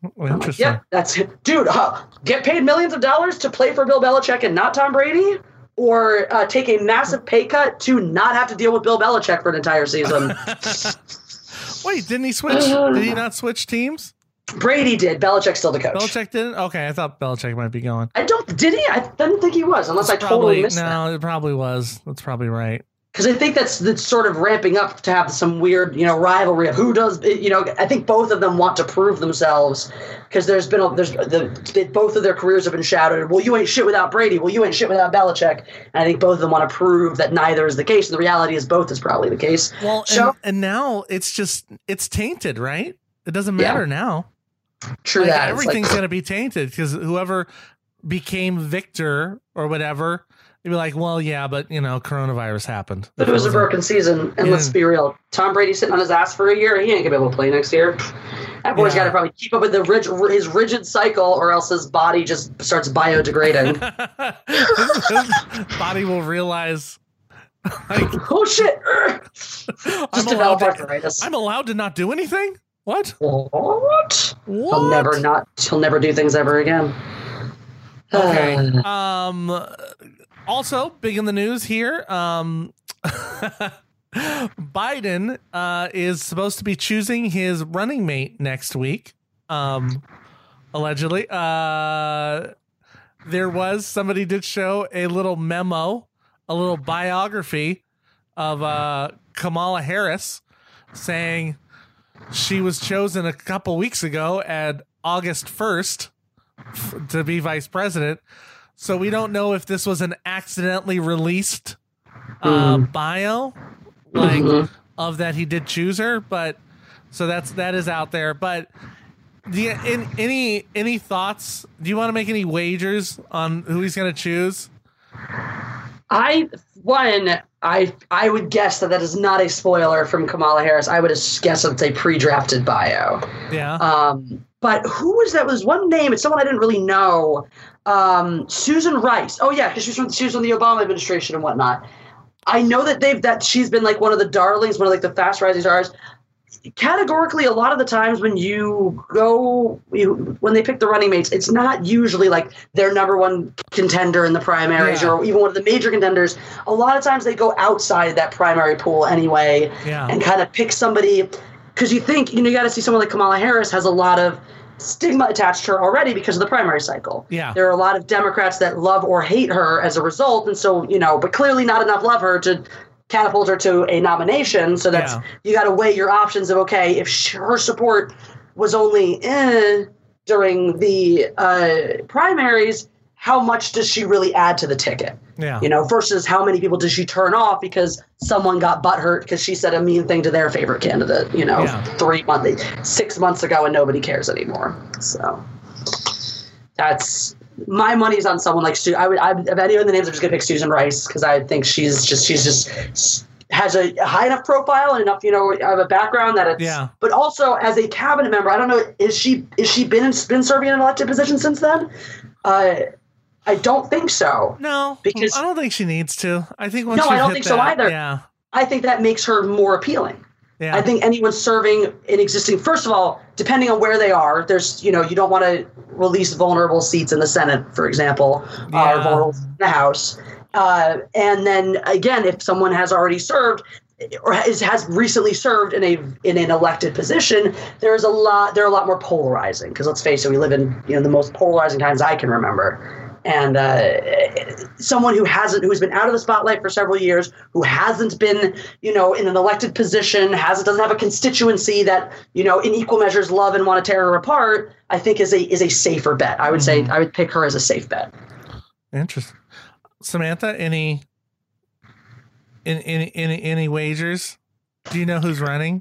Interesting. Yeah, that's it. Dude, uh, get paid millions of dollars to play for Bill Belichick and not Tom Brady? Or uh, take a massive pay cut to not have to deal with Bill Belichick for an entire season? Wait, didn't he switch? Did he not switch teams? Brady did. Belichick's still the coach. Belichick didn't? Okay, I thought Belichick might be going. I don't. Did he? I didn't think he was, unless It's I totally probably, missed no, that. it probably was. That's probably right. Because I think that's that's sort of ramping up to have some weird, you know, rivalry of who does. You know, I think both of them want to prove themselves because there's been a, there's the they, both of their careers have been shouted. Well, you ain't shit without Brady. Well, you ain't shit without Belichick. And I think both of them want to prove that neither is the case. And the reality is both is probably the case. Well, so, and, and now it's just it's tainted, right? It doesn't Yeah. matter now. True Like, that. It's everything's like, going to be tainted because whoever became victor or whatever, they'd be like, well, yeah, but, you know, coronavirus happened. but it was a broken season. And Yeah. let's be real. Tom Brady sitting on his ass for a year. He ain't going to be able to play next year. That boy's Yeah. got to probably keep up with the rig, his rigid cycle or else his body just starts biodegrading. His body will realize, like, Oh, shit. I'm Just allowed, develop to, arthritis. I'm allowed to not do anything? What? What? What? He'll never not. He'll never do things ever again. Okay. um. Also, big in the news here. Um. Biden uh, is supposed to be choosing his running mate next week. Um. Allegedly. Uh. There was somebody did show a little memo, a little biography of uh Kamala Harris, saying she was chosen a couple weeks ago at August first f- to be vice president. So we don't know if this was an accidentally released uh, bio, like Mhm. of that he did choose her. But so that's that is out there. But do you, in, any any thoughts? Do you want to make any wagers on who he's going to choose? I one. I I would guess that that is not a spoiler from Kamala Harris. I would guess that it's a pre-drafted bio. Yeah. Um, but who was that? Was one name? It's someone I didn't really know. Um, Susan Rice. Oh yeah, because she was from she was from the Obama administration and whatnot. I know that they've that she's been like one of the darlings, one of like the fast rising stars. Categorically, a lot of the times when you go, you, when they pick the running mates, it's not usually like their number one contender in the primaries Yeah. or even one of the major contenders. A lot of times they go outside that primary pool anyway Yeah. and kind of pick somebody because you think, you know, you got to see someone like Kamala Harris has a lot of stigma attached to her already because of the primary cycle. Yeah. There are a lot of Democrats that love or hate her as a result. And so, you know, but clearly not enough love her to catapult her to a nomination. So that's, Yeah. you got to weigh your options of, okay, if sh- her support was only eh, during the uh, primaries, how much does she really add to the ticket? Yeah. You know, versus how many people does she turn off because someone got butthurt because she said a mean thing to their favorite candidate, you know, Yeah. three months, six months ago, and nobody cares anymore. So that's my money's on someone like Stu. I would, I, of any of the names, I'm just gonna pick Susan Rice because I think she's just, she's just has a high enough profile and enough, you know, of a background that it's. Yeah. But also as a cabinet member, I don't know, is she is she been been serving in an elected position since then? Uh, I don't think so. No, Because- I don't think she needs to. I think once No, you've I don't hit think so that- either. Yeah. I think that makes her more appealing. Yeah. I think anyone serving in existing, first of all, depending on where they are, there's, you know, you don't want to release vulnerable seats in the Senate, for example, uh, Yeah. or vulnerable seats in the House. Uh, and then again, if someone has already served or has, has recently served in a in an elected position, there's a lot they're a lot more polarizing because let's face it, we live in, you know, the most polarizing times I can remember. And uh, someone who hasn't, who's been out of the spotlight for several years, who hasn't been, you know, in an elected position, hasn't doesn't have a constituency that, you know, in equal measures love and want to tear her apart, I think is a is a safer bet. I would Mhm. say I would pick her as a safe bet. Interesting. Samantha, any, any, any, any, any wagers? Do you know who's running?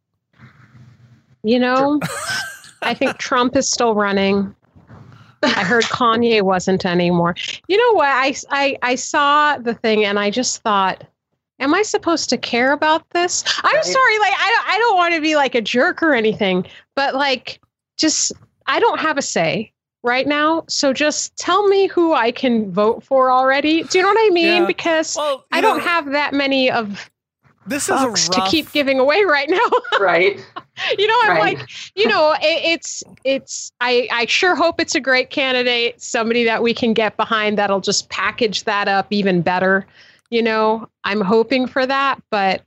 You know, I think Trump is still running. I heard Kanye wasn't anymore. You know what? I, I, I saw the thing and I just thought, am I supposed to care about this? I'm Right. sorry. Like, I, I don't want to be like a jerk or anything, but like, just, I don't have a say right now. So just tell me who I can vote for already. Do you know what I mean? Yeah. Because Well, I you don't know, have that many of this is a fucks rough, to keep giving away right now. Right. You know, I'm Right. like, you know, it, it's it's. I I sure hope it's a great candidate, somebody that we can get behind that'll just package that up even better. You know, I'm hoping for that, but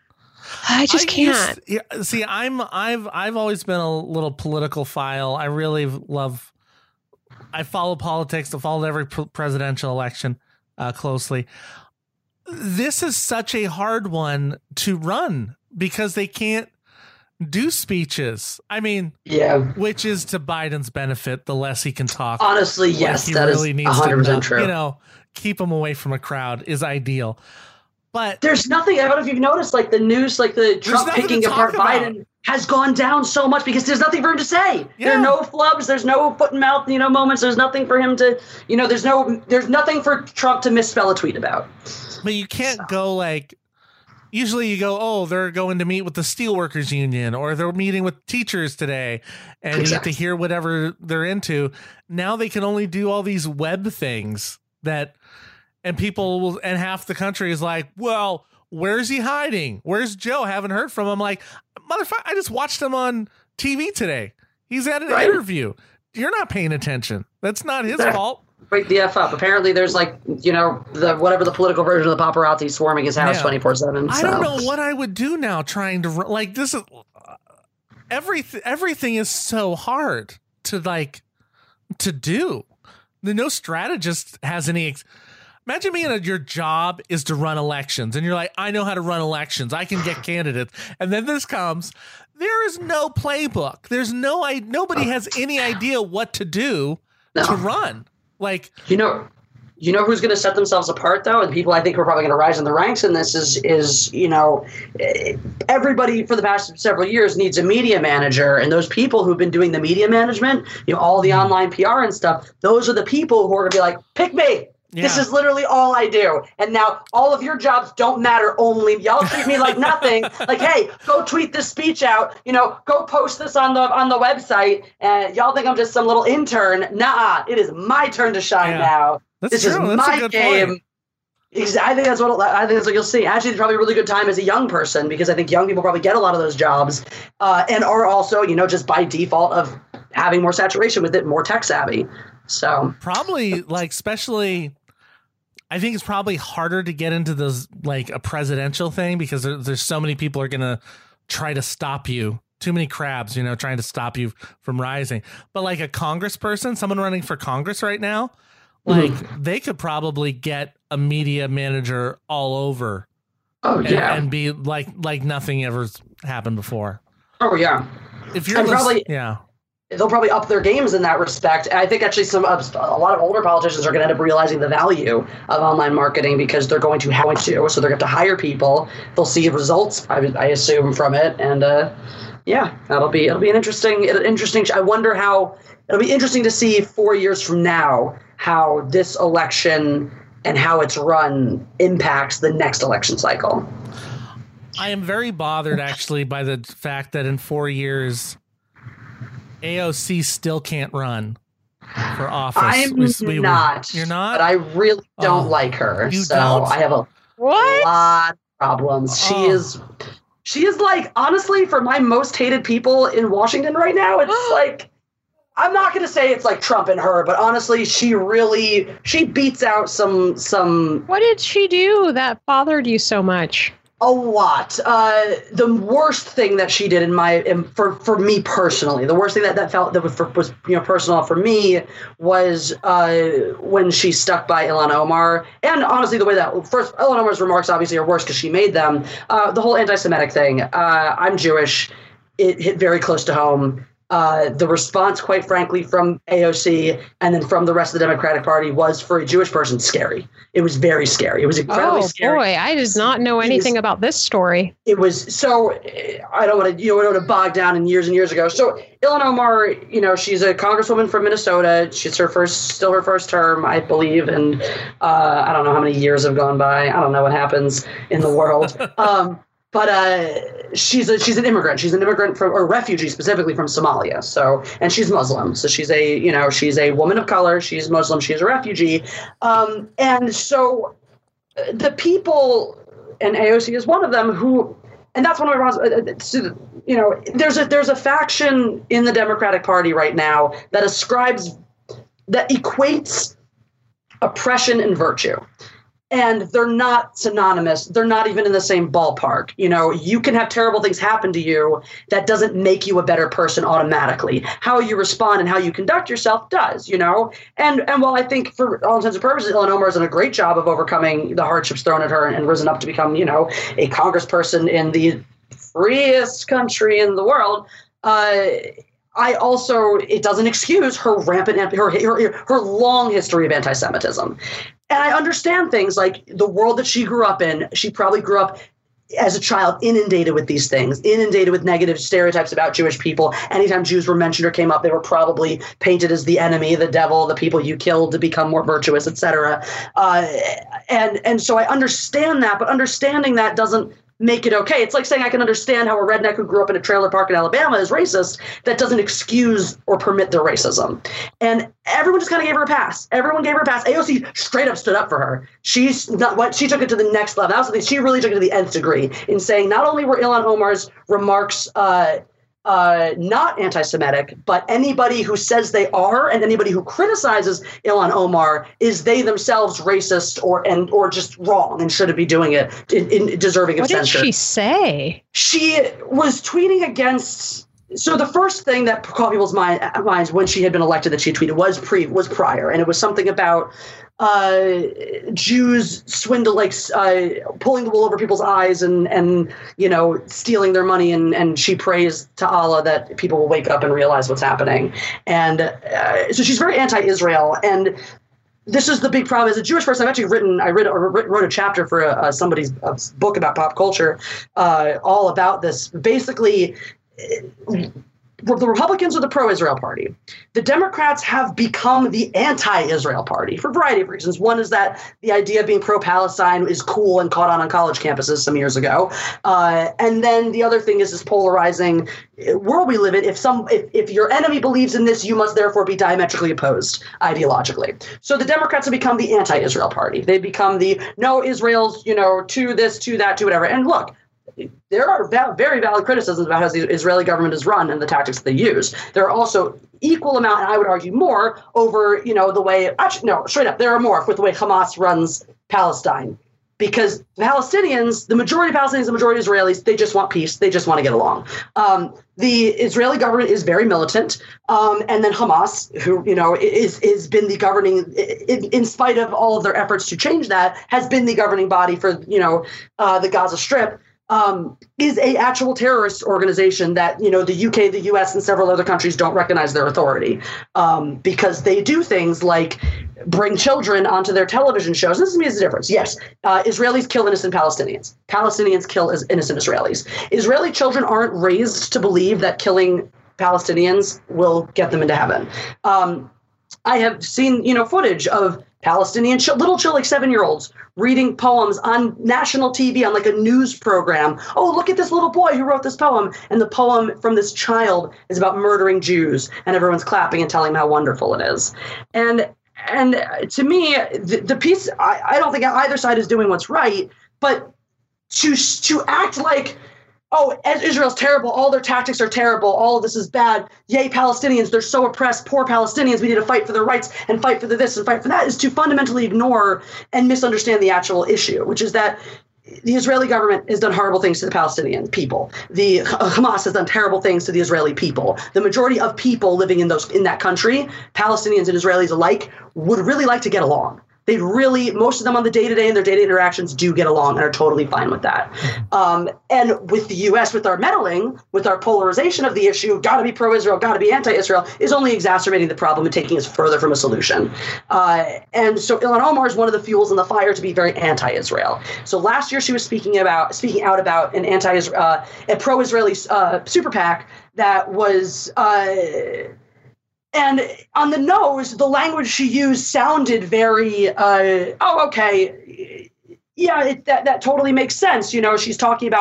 I just I can't. used- yeah, see, I'm I've I've always been a little political file. I really love. I follow politics. I followed every pr- presidential election uh, closely. This is such a hard one to run because they can't do speeches. I mean, Yeah. which is to Biden's benefit. The less he can talk, Honestly, like yes, he that is really needs one hundred percent to, true. you know, keep him away from a crowd is ideal. But There's nothing. I don't know if you've noticed, like the news, like the Trump nothing to picking talk apart about. Biden has gone down so much because there's nothing for him to say. There Yeah. are no flubs. There's no foot and mouth, you know, moments. There's nothing for him to, you know, there's no, there's nothing for Trump to misspell a tweet about. But you can't go like, usually you go, oh, they're going to meet with the Steelworkers Union or they're meeting with teachers today and you Exactly. get to hear whatever they're into. Now they can only do all these web things that, and people will, and half the country is like, well, where's he hiding? Where's Joe? Haven't heard from him. Like, motherfucker, I just watched him on T V today. He's at an Right. interview. You're not paying attention. That's not his Exactly. fault. Wake the F up. Apparently there's like, you know, the whatever the political version of the paparazzi swarming his house Yeah. twenty-four seven. I don't know what I would do now trying to run- like this is everything everything is so hard to like to do. The no strategist has any ex- imagine being a, your job is to run elections and you're like, I know how to run elections. I can get candidates. And then this comes, there is no playbook. There's no I nobody has any idea what to do No. to run. Like You know, you know who's going to set themselves apart though, and people I think who are probably going to rise in the ranks in this is is you know, eh, everybody for the past several years needs a media manager, and those people who've been doing the media management, you know, all the online P R and stuff, those are the people who are going to be like, pick me. This Yeah. is literally all I do. And now all of your jobs don't matter. Only y'all treat me like nothing. Like, hey, go tweet this speech out. You know, go post this on the on the website. And y'all think I'm just some little intern. Nah, it is my turn to shine Yeah. now. that's This true. is That's a my good game. point. Ex- I think that's what I think that's what you'll see. Actually, it's probably a really good time as a young person because I think young people probably get a lot of those jobs uh, and are also, you know, just by default of having more saturation with it, more tech savvy. So Probably like especially I think it's probably harder to get into those like a presidential thing because there, there's so many people are going to try to stop you. Too many crabs, you know, trying to stop you from rising. But like a congressperson, someone running for Congress right now, like they could probably get a media manager all over oh and, yeah, and be like like nothing ever's happened before. oh yeah. If you're And lis- probably- yeah. They'll probably up their games in that respect. And I think actually some uh, a lot of older politicians are going to end up realizing the value of online marketing because they're going to have to. So they're going to have to hire people. They'll see results, I, I assume, from it. And uh, yeah, that'll be it'll be an interesting an interesting. I wonder how it'll be interesting to see four years from now how this election and how it's run impacts the next election cycle. I am very bothered actually by the fact that in four years A O C still can't run for office. I'm We- we- not. You're not? But I really don't Oh, like her. you so don't? I have a What? lot of problems. She Oh. is she is like honestly for my most hated people in Washington right now, it's like I'm not gonna say it's like Trump and her, but honestly, she really she beats out some some What did she do that bothered you so much? a lot. Uh, the worst thing that she did in my in, for for me personally, the worst thing that that felt that was, for, was you know personal for me was uh, when she stuck by Ilhan Omar, and honestly, the way that first Ilhan Omar's remarks obviously are worse because she made them. Uh, the whole anti-Semitic thing. Uh, I'm Jewish. It hit very close to home. Uh, the response, quite frankly, from A O C and then from the rest of the Democratic Party was, for a Jewish person, scary. It was very scary. It was incredibly Oh scary. boy, I did not know anything about this story. It was so I don't want to you know, I don't want to bog down in years and years ago. So Ilhan Omar, you know, she's a congresswoman from Minnesota. She's her first, still her first term, I believe, and uh, I don't know how many years have gone by. I don't know what happens in the world. um, But uh, she's a she's an immigrant. She's an immigrant from or refugee specifically from Somalia. So and she's Muslim. So she's a you know she's a woman of color. She's Muslim. She's a refugee. Um, and so the people, and A O C is one of them who, and that's one of my problems. You you know, there's a there's a faction in the Democratic Party right now that ascribes, that equates oppression and virtue. And they're not synonymous. They're not even in the same ballpark. You know, you can have terrible things happen to you. That doesn't make you a better person automatically. How you respond and how you conduct yourself does, you know? And and while I think for all intents and purposes, Ilhan Omar has done a great job of overcoming the hardships thrown at her and, and risen up to become, you know, a congressperson in the freest country in the world, uh, I also, it doesn't excuse her rampant, her, her, her long history of anti-Semitism. And I understand things like the world that she grew up in. She probably grew up as a child inundated with these things, inundated with negative stereotypes about Jewish people. Anytime Jews were mentioned or came up, they were probably painted as the enemy, the devil, the people you killed to become more virtuous, et cetera. Uh, and, and so I understand that, but understanding that doesn't make it okay. It's like saying I can understand how a redneck who grew up in a trailer park in Alabama is racist. That doesn't excuse or permit their racism. And everyone just kind of gave her a pass. Everyone gave her a pass. A O C straight up stood up for her. She's not what she took it to the next level. That was the thing. She really took it to the nth degree in saying not only were Ilhan Omar's remarks uh, uh, not anti-Semitic, but anybody who says they are and anybody who criticizes Ilhan Omar is they themselves racist or and or just wrong and shouldn't be doing it, in, in deserving of what censure. What did she say? She was tweeting against. So the first thing that caught people's mind, minds when she had been elected that she tweeted was pre was prior, and it was something about uh, Jews swindle, like uh, pulling the wool over people's eyes and and you know stealing their money, and and she prays to Allah that people will wake up and realize what's happening, and uh, so she's very anti-Israel. And this is the big problem. As a Jewish person, I've actually written, I read, or wrote a chapter for a, a somebody's a book about pop culture, uh, all about this. Basically, the Republicans are the pro-Israel party. The Democrats have become the anti-Israel party for a variety of reasons. One is that the idea of being pro-Palestine is cool and caught on on college campuses some years ago. Uh, and then the other thing is this polarizing world we live in. If some, if, if your enemy believes in this, you must therefore be diametrically opposed ideologically. So the Democrats have become the anti-Israel party. They've become the no Israel's, you know, to this, to that, to whatever. And look, there are val- very valid criticisms about how the Israeli government is run and the tactics that they use. There are also equal amount, and I would argue more, over, you know, the way, actually, no, straight up, there are more with the way Hamas runs Palestine. Because the Palestinians, the majority of Palestinians, the majority of Israelis, they just want peace. They just want to get along. Um, the Israeli government is very militant. Um, and then Hamas, who, you know, is is been the governing, in, in spite of all of their efforts to change that, has been the governing body for, you know, uh, the Gaza Strip. Um, is a actual terrorist organization that, you know, the U K, the U S, and several other countries don't recognize their authority um, because they do things like bring children onto their television shows. This is the difference. Yes, uh, Israelis kill innocent Palestinians. Palestinians kill innocent Israelis. Israeli children aren't raised to believe that killing Palestinians will get them into heaven. Um, I have seen, you know, footage of Palestinian ch- little children, like seven-year-olds, reading poems on national T V on like a news program. Oh, look at this little boy who wrote this poem. And the poem from this child is about murdering Jews. And everyone's clapping and telling them how wonderful it is. And and to me, the, the piece, I, I don't think either side is doing what's right. But to to act like, oh, Israel's terrible, all their tactics are terrible, all of this is bad, yay, Palestinians, they're so oppressed, poor Palestinians, we need to fight for their rights and fight for the this and fight for that, is to fundamentally ignore and misunderstand the actual issue, which is that the Israeli government has done horrible things to the Palestinian people. The Hamas has done terrible things to the Israeli people. The majority of people living in those in that country, Palestinians and Israelis alike, would really like to get along. They really, most of them on the day-to-day and their day-to-day interactions do get along and are totally fine with that. Um, and with the U S, with our meddling, with our polarization of the issue, got to be pro-Israel, got to be anti-Israel, is only exacerbating the problem and taking us further from a solution. Uh, and so Ilhan Omar is one of the fuels in the fire to be very anti-Israel. So last year she was speaking about, speaking out about an anti, uh, a pro-Israeli uh, super PAC that was. Uh, And on the nose, the language she used sounded very, uh, oh, okay, yeah, it, that, that totally makes sense. You know, she's talking about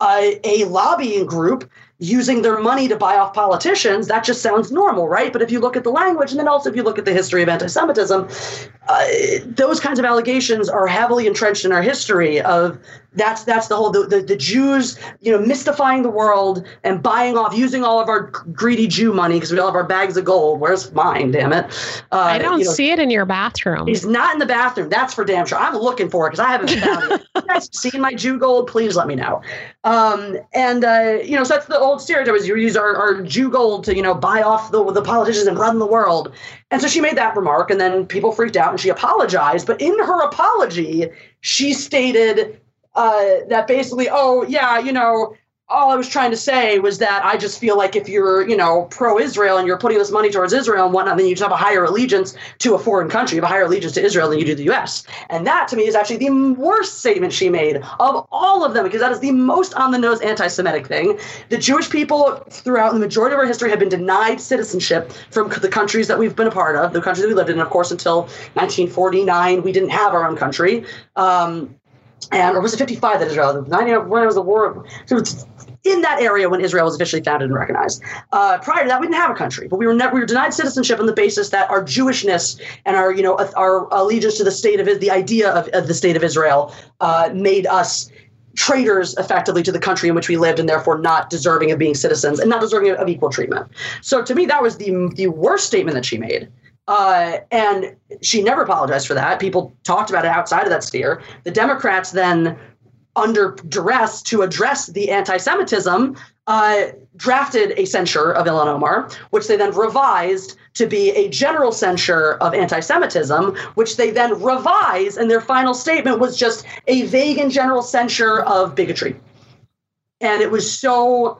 a, a lobbying group using their money to buy off politicians, that just sounds normal, right? But if you look at the language, and then also if you look at the history of anti-Semitism, uh, those kinds of allegations are heavily entrenched in our history of that's that's the whole, the, the, the Jews, you know, mystifying the world and buying off, using all of our greedy Jew money because we all have our bags of gold. Where's mine, damn it? Uh, I don't you know, see it in your bathroom. It's not in the bathroom. That's for damn sure. I'm looking for it because I haven't found it. You guys seen my Jew gold? Please let me know. Um, and, uh, you know, so that's the old stereotype is you use our, our Jew gold to, you know, buy off the, the politicians and run the world. And so she made that remark and then people freaked out and she apologized. But in her apology, she stated uh, that basically, oh, yeah, you know, all I was trying to say was that I just feel like if you're, you know, pro-Israel and you're putting this money towards Israel and whatnot, then you just have a higher allegiance to a foreign country. You have a higher allegiance to Israel than you do the U S. And that, to me, is actually the worst statement she made of all of them, because that is the most on-the-nose anti-Semitic thing. The Jewish people throughout the majority of our history have been denied citizenship from the countries that we've been a part of, the countries that we lived in. And, of course, until nineteen forty-nine, we didn't have our own country. Um, and or was it fifty-five that Israel? ninety, when was the war? So it's in that area when Israel was officially founded and recognized. Uh, prior to that, we didn't have a country, but we were never, we were denied citizenship on the basis that our Jewishness and our, you know, our allegiance to the state of the idea of, of the state of Israel uh, made us traitors effectively to the country in which we lived and therefore not deserving of being citizens and not deserving of, of equal treatment. So to me, that was the the worst statement that she made. Uh, and she never apologized for that. People talked about it outside of that sphere. The Democrats then, under duress to address the anti-Semitism, uh, drafted a censure of Ilhan Omar, which they then revised to be a general censure of anti-Semitism, which they then revised, and their final statement was just a vague and general censure of bigotry. And it was so,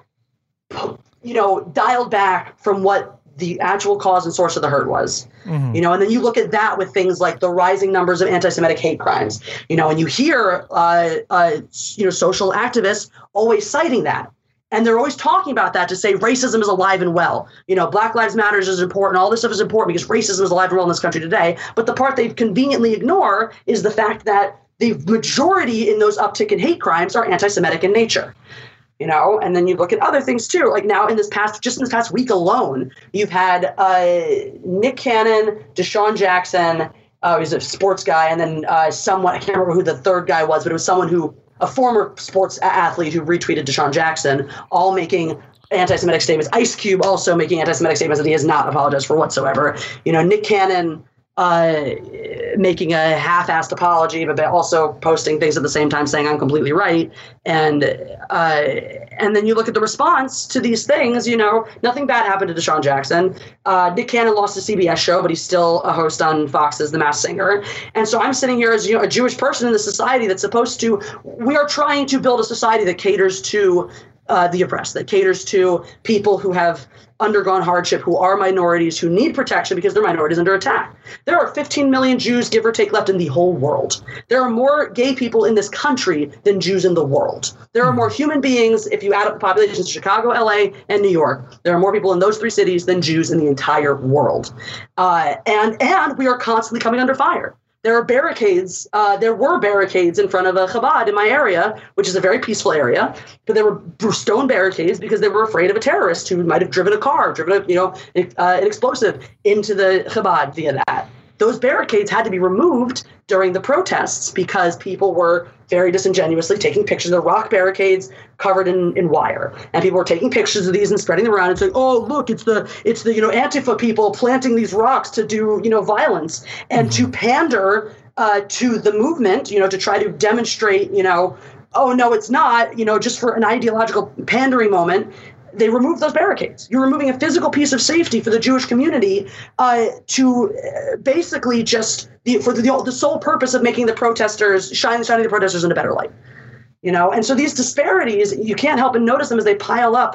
you know, dialed back from what the actual cause and source of the hurt was. Mm-hmm. You know, and then you look at that with things like the rising numbers of anti-Semitic hate crimes, you know, and you hear, uh, uh, you know, social activists always citing that. And they're always talking about that to say racism is alive and well. You know, Black Lives Matter is important. All this stuff is important because racism is alive and well in this country today. But the part they conveniently ignore is the fact that the majority in those uptick in hate crimes are anti-Semitic in nature. You know, and then you look at other things too. Like now in this past, just in this past week alone, you've had uh, Nick Cannon, Deshaun Jackson, uh, he's a sports guy, and then uh, someone, I can't remember who the third guy was, but it was someone who, a former sports athlete who retweeted Deshaun Jackson, all making anti-Semitic statements. Ice Cube also making anti-Semitic statements that he has not apologized for whatsoever. You know, Nick Cannon uh, making a half-assed apology, but also posting things at the same time saying I'm completely right. And uh, and then you look at the response to these things, you know, nothing bad happened to Deshaun Jackson. Uh, Nick Cannon lost a C B S show, but he's still a host on Fox's The Masked Singer. And so I'm sitting here as, you know, a Jewish person in the society that's supposed to, we are trying to build a society that caters to uh, the oppressed, that caters to people who have undergone hardship, who are minorities, who need protection because they're minorities under attack. There are fifteen million Jews, give or take, left in the whole world. There are more gay people in this country than Jews in the world. There are more human beings, if you add up the populations of Chicago, L A, and New York. There are more people in those three cities than Jews in the entire world. Uh, and and we are constantly coming under fire. There are barricades. Uh, there were barricades in front of a Chabad in my area, which is a very peaceful area. But there were stone barricades because they were afraid of a terrorist who might have driven a car, driven a, you know, uh, an explosive into the Chabad via that. Those barricades had to be removed during the protests because people were very disingenuously taking pictures of the rock barricades covered in, in wire. And people were taking pictures of these and spreading them around and saying, oh, look, it's the, it's the, you know, Antifa people planting these rocks to do, you know, violence and mm-hmm. to pander uh, to the movement, you know, to try to demonstrate, you know, oh, no, it's not, you know, just for an ideological pandering moment. They removed those barricades. You're removing a physical piece of safety for the Jewish community uh, to uh, basically just the, for the, the sole purpose of making the protesters, shine, shining the protesters in a better light. You know, and so these disparities, you can't help but notice them as they pile up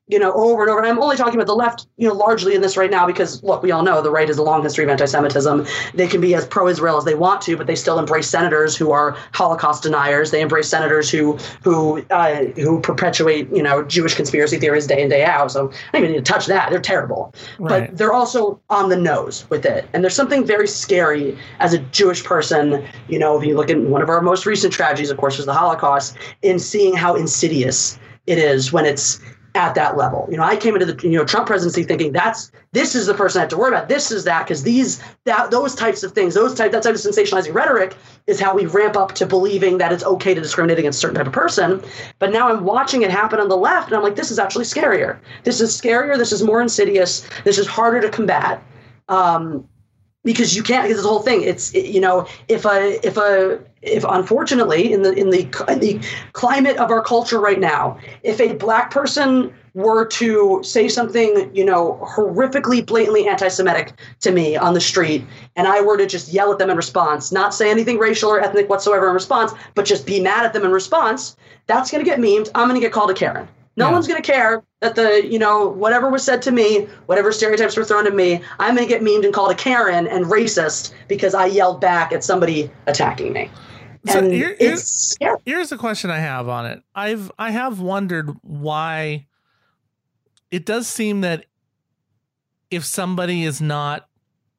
you know, over and over. And I'm only talking about the left, you know, largely in this right now because, look, we all know the right has a long history of anti-Semitism. They can be as pro-Israel as they want to, but they still embrace senators who are Holocaust deniers. They embrace senators who who uh, who perpetuate, you know, Jewish conspiracy theories day in, day out. So I don't even need to touch that. They're terrible. Right. But they're also on the nose with it. And there's something very scary as a Jewish person, you know, if you look at one of our most recent tragedies, of course, was the Holocaust, in seeing how insidious it is when it's at that level. You know, I came into the you know Trump presidency thinking that's this is the person I have to worry about. This is that because these that those types of things, those type that type of sensationalizing rhetoric is how we ramp up to believing that it's okay to discriminate against a certain type of person. But now I'm watching it happen on the left, and I'm like, this is actually scarier. This is scarier. This is more insidious. This is harder to combat. Um, Because you can't, because this whole thing, it's, you know, if a, if a, if unfortunately in the, in the, in the climate of our culture right now, if a black person were to say something, you know, horrifically, blatantly anti-Semitic to me on the street, and I were to just yell at them in response, not say anything racial or ethnic whatsoever in response, but just be mad at them in response, that's going to get memed. I'm going to get called a Karen. No Yeah. one's going to care that the, you know, whatever was said to me, whatever stereotypes were thrown at me, I'm going to get memed and called a Karen and racist because I yelled back at somebody attacking me. So And here- it's scary. Here's a question I have on it. I've I have wondered why it does seem that if somebody is not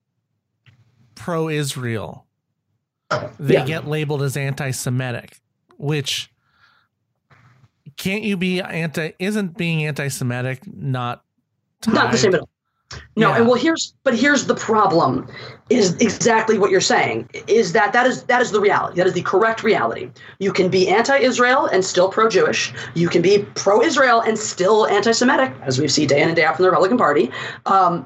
pro-Israel, they Yeah. get labeled as anti-Semitic, which can't you be anti isn't being anti-Semitic not Not the same at all. No, Yeah. and well, here's but here's the problem: is exactly what you're saying. Is that that is that is the reality. That is the correct reality. You can be anti-Israel and still pro-Jewish. You can be pro-Israel and still anti-Semitic, as we see day in and day out from the Republican Party. Um,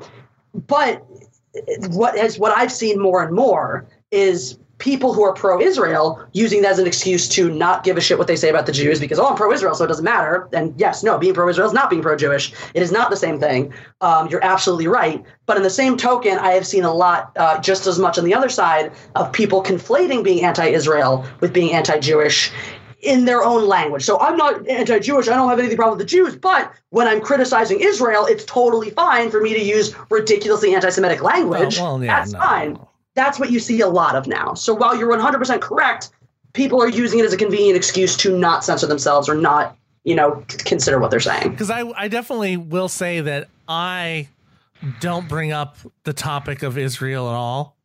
but what has what I've seen more and more is people who are pro-Israel using that as an excuse to not give a shit what they say about the Jews because, oh, I'm pro-Israel, so it doesn't matter. And yes, no, being pro-Israel is not being pro-Jewish. It is not the same thing. Um, you're absolutely right. But in the same token, I have seen a lot, uh, just as much on the other side, of people conflating being anti-Israel with being anti-Jewish in their own language. So I'm not anti-Jewish. I don't have anything problem with the Jews. But when I'm criticizing Israel, it's totally fine for me to use ridiculously anti-Semitic language. Well, well, yeah, That's no. fine. That's what you see a lot of now. So while you're one hundred percent correct, people are using it as a convenient excuse to not censor themselves or not, you know, consider what they're saying. Because I, I definitely will say that I don't bring up the topic of Israel at all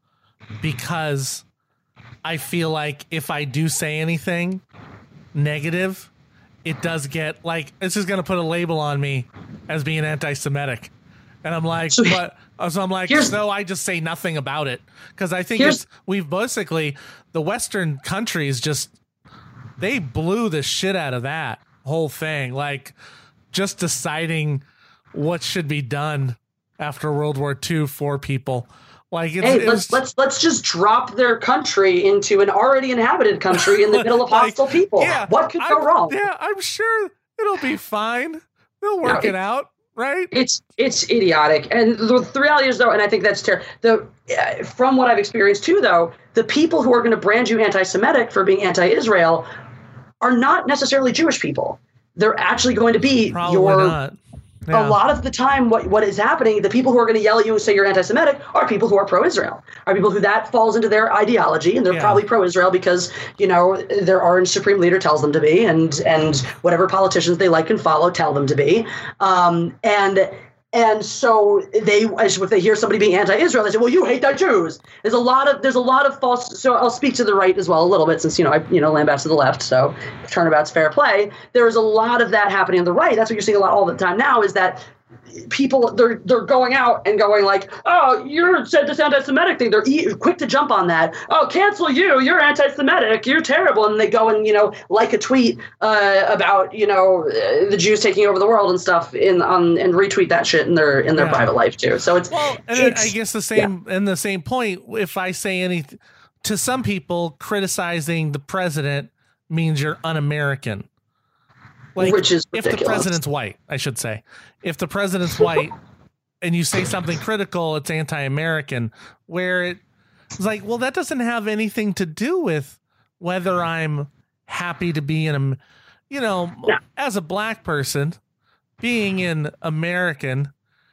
because I feel like if I do say anything negative, it does get like it's just going to put a label on me as being anti-Semitic. And I'm like, So- but so I'm like, Here's- so I just say nothing about it because I think Here's- it's we've basically the Western countries just they blew the shit out of that whole thing, like just deciding what should be done after World War Two for people. Like, it's, Hey, it let's was, let's let's just drop their country into an already inhabited country in the middle of Like, hostile people. yeah, What could go I'm- wrong? Yeah, I'm sure it'll be fine. They'll work No, it out, right? It's it's idiotic, and the, the reality is though, and I think that's terrible. The uh, from what I've experienced too, though, the people who are going to brand you anti-Semitic for being anti-Israel are not necessarily Jewish people. They're actually going to be Probably your. not. Yeah. A lot of the time, what what is happening, the people who are going to yell at you and say you're anti-Semitic are people who are pro-Israel, are people who that falls into their ideology, and they're Yeah. probably pro-Israel because, you know, their orange supreme leader tells them to be, and and whatever politicians they like and follow tell them to be. Um, and and so they, as if they hear somebody being anti-Israel, they say, well, you hate the Jews. There's a lot of there's a lot of false. So I'll speak to the right as well a little bit, since, you know, I you know lambaste to the left, so turnabout's fair play. There is a lot of that happening on the right. That's what you're seeing a lot all the time now, is that people, they're they're going out and going like, oh, you said this anti-Semitic thing. They're e- quick to jump on that. Oh, cancel you. You're anti-Semitic. You're terrible. And they go and, you know, like a tweet uh, about, you know, uh, the Jews taking over the world and stuff in on and retweet that shit in their in their Yeah. private life too. So it's Well, and then it's, I guess the same and the same point. If I say anything to some people, criticizing the president means you're un-American. Like, which is if the ridiculous. president's white, I should say, if the president's white and you say something critical, it's anti-American. Where it's like, well, that doesn't have anything to do with whether I'm happy to be in a, you know, Yeah. as a black person. being an American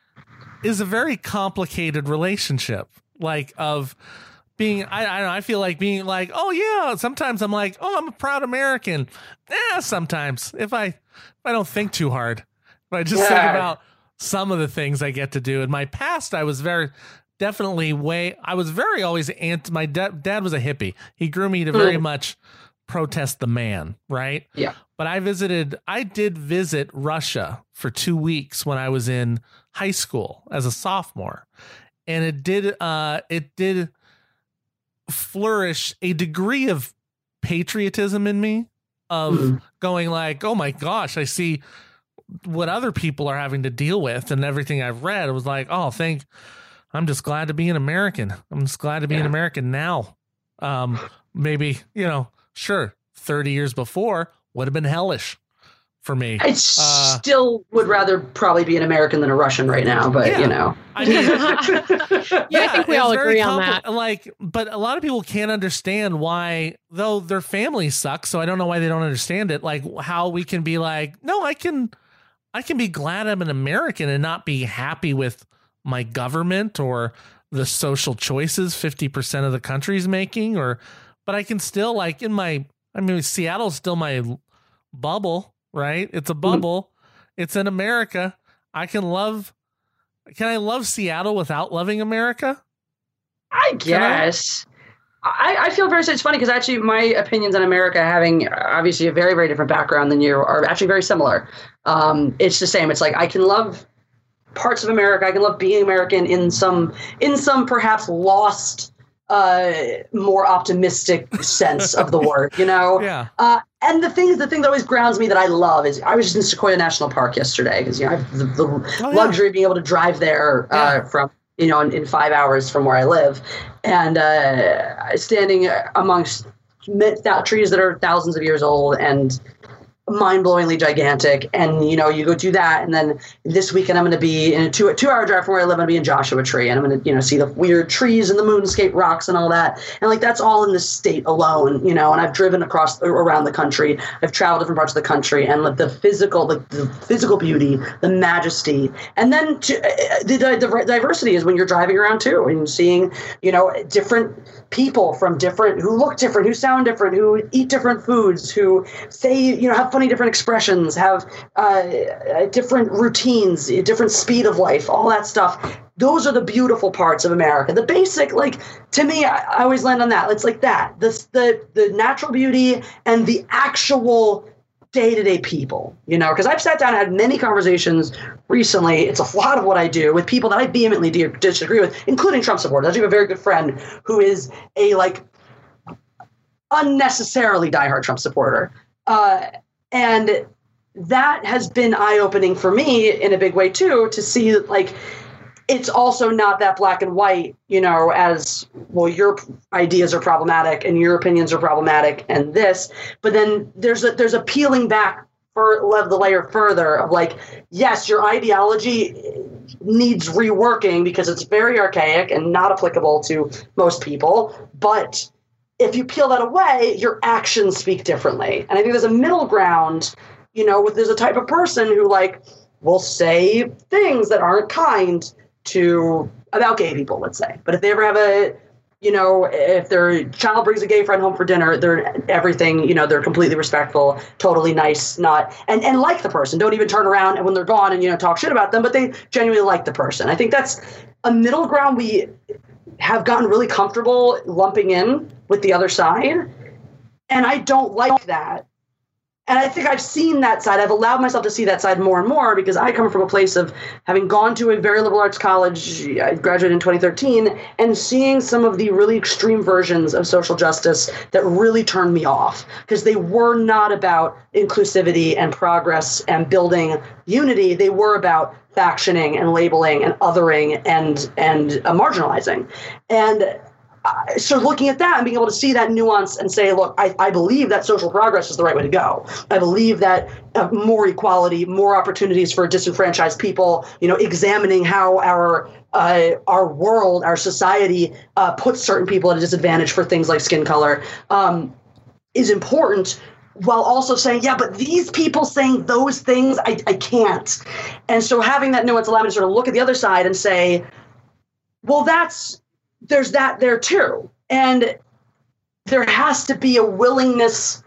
is a very complicated relationship. Like of being, I, I don't know, I feel like being like, oh yeah, sometimes I'm like, oh, I'm a proud American. Yeah, sometimes if I, if I don't think too hard, if I just Yeah. think about some of the things I get to do. In my past, I was very, definitely way, I was very always anti, my da- dad was a hippie. He grew me to very Mm. much protest the man, right? Yeah. But I visited, I did visit Russia for two weeks when I was in high school as a sophomore. And it did, uh, it did flourish a degree of patriotism in me of Mhm. going like, oh my gosh, I see what other people are having to deal with and everything I've read. It was like, oh, thank, I'm just glad to be an American. I'm just glad to be an Yeah. American now. Um, maybe, you know, sure, thirty years before would have been hellish for me. I Uh, still would rather probably be an American than a Russian right now, but Yeah. you know. I mean, Yeah, I think we it's all very agree on compli- that. Like, but a lot of people can't understand why, though their family sucks. So I don't know why they don't understand it. Like how we can be like, no, I can, I can be glad I'm an American and not be happy with my government or the social choices fifty percent of the country's making, or, but I can still like in my, I mean, Seattle's still my bubble, right? It's a bubble. It's in America. I can love, can I love Seattle without loving America? I guess. I, I feel very, it's funny because actually my opinions on America, having obviously a very, very different background than you, are actually very similar. Um, it's the same. It's like I can love parts of America. I can love being American in some, in some perhaps lost, uh, more optimistic sense of the word, you know? Yeah. Uh, and the thing, the thing that always grounds me that I love is I was just in Sequoia National Park yesterday because you know I have the, the Oh, yeah. luxury of being able to drive there uh, Yeah. from you know in, in five hours from where I live, and uh, standing amongst mi- th- trees that are thousands of years old and mind-blowingly gigantic. And you know you go do that, and then this weekend I'm going to be in a two two hour drive from where I live. I'm going to be in Joshua Tree, and I'm going to you know see the weird trees and the moonscape rocks and all that. And like that's all in the state alone, you know. And I've driven across around the country. I've traveled different parts of the country, and like the physical, like the physical beauty, the majesty, and then to, uh, the, the diversity is when you're driving around too and seeing you know different people from different who look different, who sound different, who eat different foods, who say you know have funny different expressions, have uh, different routines, different speed of life, all that stuff. Those are the beautiful parts of America. The basic, like to me, I, I always land on that. It's like that, the the the natural beauty and the actual day-to-day people, you know, because I've sat down and had many conversations recently. It's a lot of what I do with people that I vehemently de- disagree with, including Trump supporters. I actually have a very good friend who is a like unnecessarily diehard Trump supporter. Uh, and that has been eye-opening for me in a big way too, to see like it's also not that black and white, you know, as well, your ideas are problematic and your opinions are problematic and this, but then there's a, there's a peeling back for the layer further of like, yes, your ideology needs reworking because it's very archaic and not applicable to most people. But if you peel that away, your actions speak differently. And I think there's a middle ground, you know, with there's a type of person who like will say things that aren't kind to about gay people, let's say. But if they ever have a, you know, if their child brings a gay friend home for dinner, they're everything, you know, they're completely respectful, totally nice, not, and, and like the person. Don't even turn around and when they're gone and, you know, talk shit about them, but they genuinely like the person. I think that's a middle ground we have gotten really comfortable lumping in with the other side. And I don't like that. And I think I've seen that side. I've allowed myself to see that side more and more because I come from a place of having gone to a very liberal arts college. I graduated in twenty thirteen and seeing some of the really extreme versions of social justice that really turned me off because they were not about inclusivity and progress and building unity. They were about factioning and labeling and othering and, and uh, marginalizing. And Uh, so looking at that and being able to see that nuance and say, look, I, I believe that social progress is the right way to go. I believe that uh, more equality, more opportunities for disenfranchised people, you know, examining how our uh, our world, our society uh, puts certain people at a disadvantage for things like skin color um, is important. while also saying, yeah, but these people saying those things, I, I can't. And so having that nuance allowed me to sort of look at the other side and say, well, that's, there's that there too. And there has to be a willingness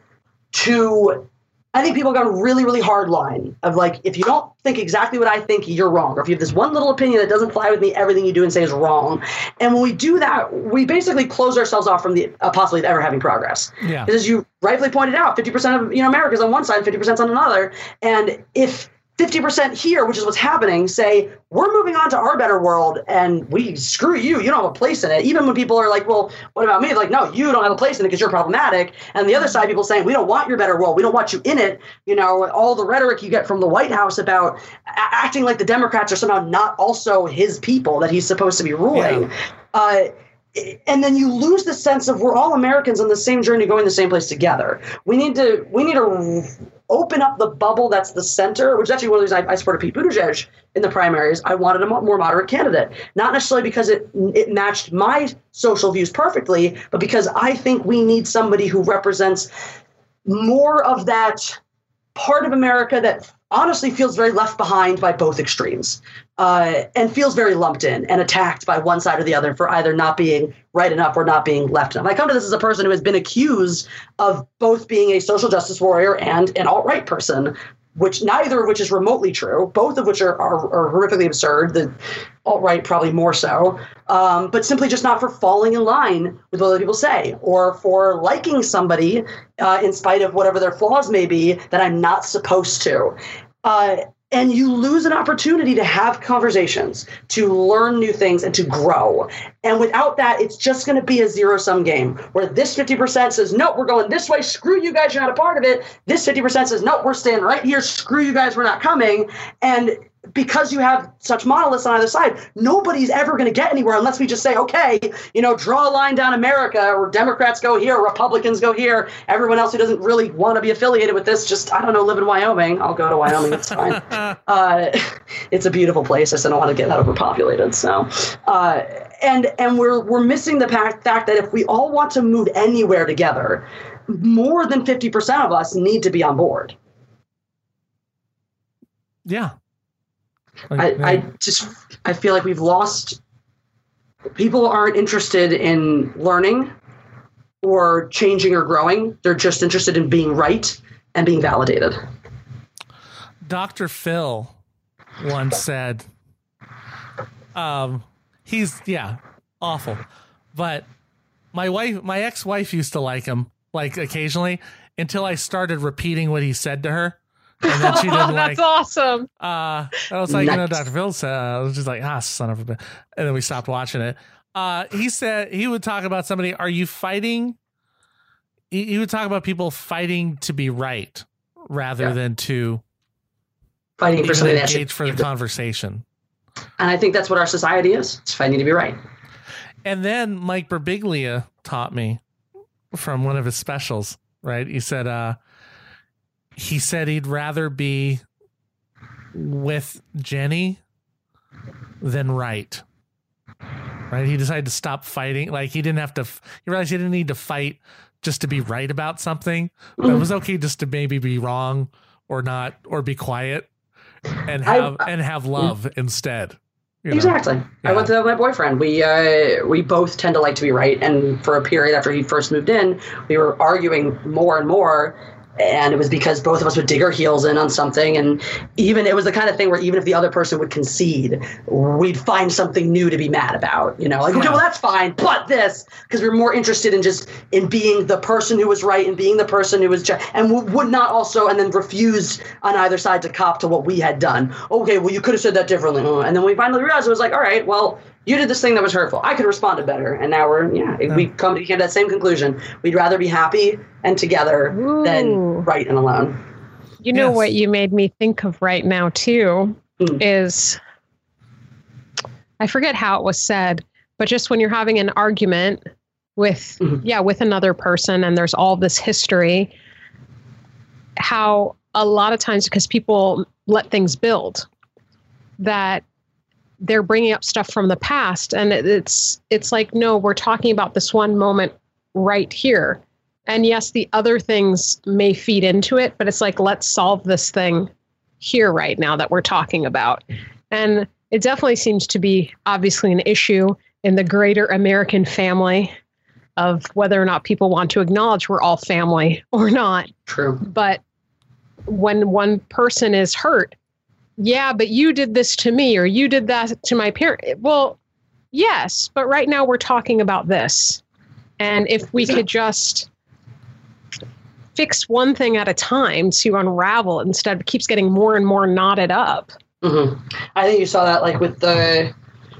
to, I think people have gone really, really hard line of like, if you don't think exactly what I think, you're wrong. Or if you have this one little opinion that doesn't fly with me, everything you do and say is wrong. And when we do that, we basically close ourselves off from the uh, possibility of ever having progress. Yeah. Because as you rightfully pointed out, fifty percent of you know America is on one side, fifty percent on another. And if fifty percent here, which is what's happening, say, we're moving on to our better world and we screw you, you don't have a place in it. Even when people are like, well, what about me? They're like, no, you don't have a place in it because you're problematic. And the other side, people saying, we don't want your better world. We don't want you in it. You know, all the rhetoric you get from the White House about a- acting like the Democrats are somehow not also his people that he's supposed to be ruling. Yeah. Uh, and then you lose the sense of we're all Americans on the same journey going the same place together. We need to, we need to open up the bubble that's the center, which is actually one of the reasons I, I supported Pete Buttigieg in the primaries. I wanted a more moderate candidate, not necessarily because it it matched my social views perfectly, but because I think we need somebody who represents more of that part of America that honestly feels very left behind by both extremes, uh, and feels very lumped in and attacked by one side or the other for either not being right enough or not being left enough. I come to this as a person who has been accused of both being a social justice warrior and an alt-right person, which neither of which is remotely true, both of which are, are, are horrifically absurd, the alt-right probably more so, um, but simply just not for falling in line with what other people say or for liking somebody uh, in spite of whatever their flaws may be that I'm not supposed to. Uh, and you lose an opportunity to have conversations, to learn new things, and to grow. And without that, it's just going to be a zero-sum game where this fifty percent says, no, we're going this way. Screw you guys. You're not a part of it. This fifty percent says, no, we're staying right here. Screw you guys. We're not coming. And because you have such monoliths on either side, nobody's ever going to get anywhere unless we just say, okay, you know, draw a line down America, or Democrats go here, Republicans go here. Everyone else who doesn't really want to be affiliated with this, just, I don't know, live in Wyoming. I'll go to Wyoming. It's fine. uh, it's a beautiful place. I just don't want to get that overpopulated. So, uh, and and we're we're missing the fact that if we all want to move anywhere together, more than fifty percent of us need to be on board. Yeah. I, I just I feel like we've lost. People aren't interested in learning or changing or growing. They're just interested in being right and being validated. Doctor Phil once said, um, he's, yeah, awful. But my wife, my ex-wife used to like him, like occasionally, until I started repeating what he said to her. And then she didn't Oh, like. that's awesome. Uh, I was like, you know, Nice. Doctor Phil said, I was just like, ah, son of a bitch. And then we stopped watching it. Uh, he said he would talk about somebody. Are you fighting? He, he would talk about people fighting to be right rather Yeah. than to Fighting for even something that engage should, for the conversation. and I think that's what our society is. It's fighting to be right. And then Mike Birbiglia taught me from one of his specials, right? He said, uh, he said he'd rather be with Jenny than right. Right? He decided to stop fighting. Like he didn't have to, he realized he didn't need to fight just to be right about something, but it was okay just to maybe be wrong or not, or be quiet and have, I- and have love instead. You know? Exactly. Yeah. I went to that with my boyfriend. We uh, we both tend to like to be right, and for a period after he first moved in, we were arguing more and more. And it was because both of us would dig our heels in on something. And even it was the kind of thing where even if the other person would concede, we'd find something new to be mad about, you know, like, okay, Yeah. well, that's fine, but this, because we're more interested in just in being the person who was right and being the person who was just, and w- would not also, and then refused on either side to cop to what we had done. Okay, well, you could have said that differently. Uh, And then we finally realized it was like, all right, well, you did this thing that was hurtful. I could have responded better. And now we're, yeah, Yeah. we come to came to that same conclusion. We'd rather be happy and together than Ooh. right and alone. You know Yes. what you made me think of right now too Mm. is I forget how it was said, but just when you're having an argument with Mhm. yeah, with another person and there's all this history, how a lot of times because people let things build, that they're bringing up stuff from the past and it, it's it's like, no, we're talking about this one moment right here. And yes, the other things may feed into it, but it's like, let's solve this thing here right now that we're talking about. And it definitely seems to be obviously an issue in the greater American family of whether or not people want to acknowledge we're all family or not. True. But when one person is hurt, yeah, but you did this to me or you did that to my parent. Well, yes, but right now we're talking about this. And if we could just fix one thing at a time to unravel it instead of it keeps getting more and more knotted up. Mm-hmm. I think you saw that like with the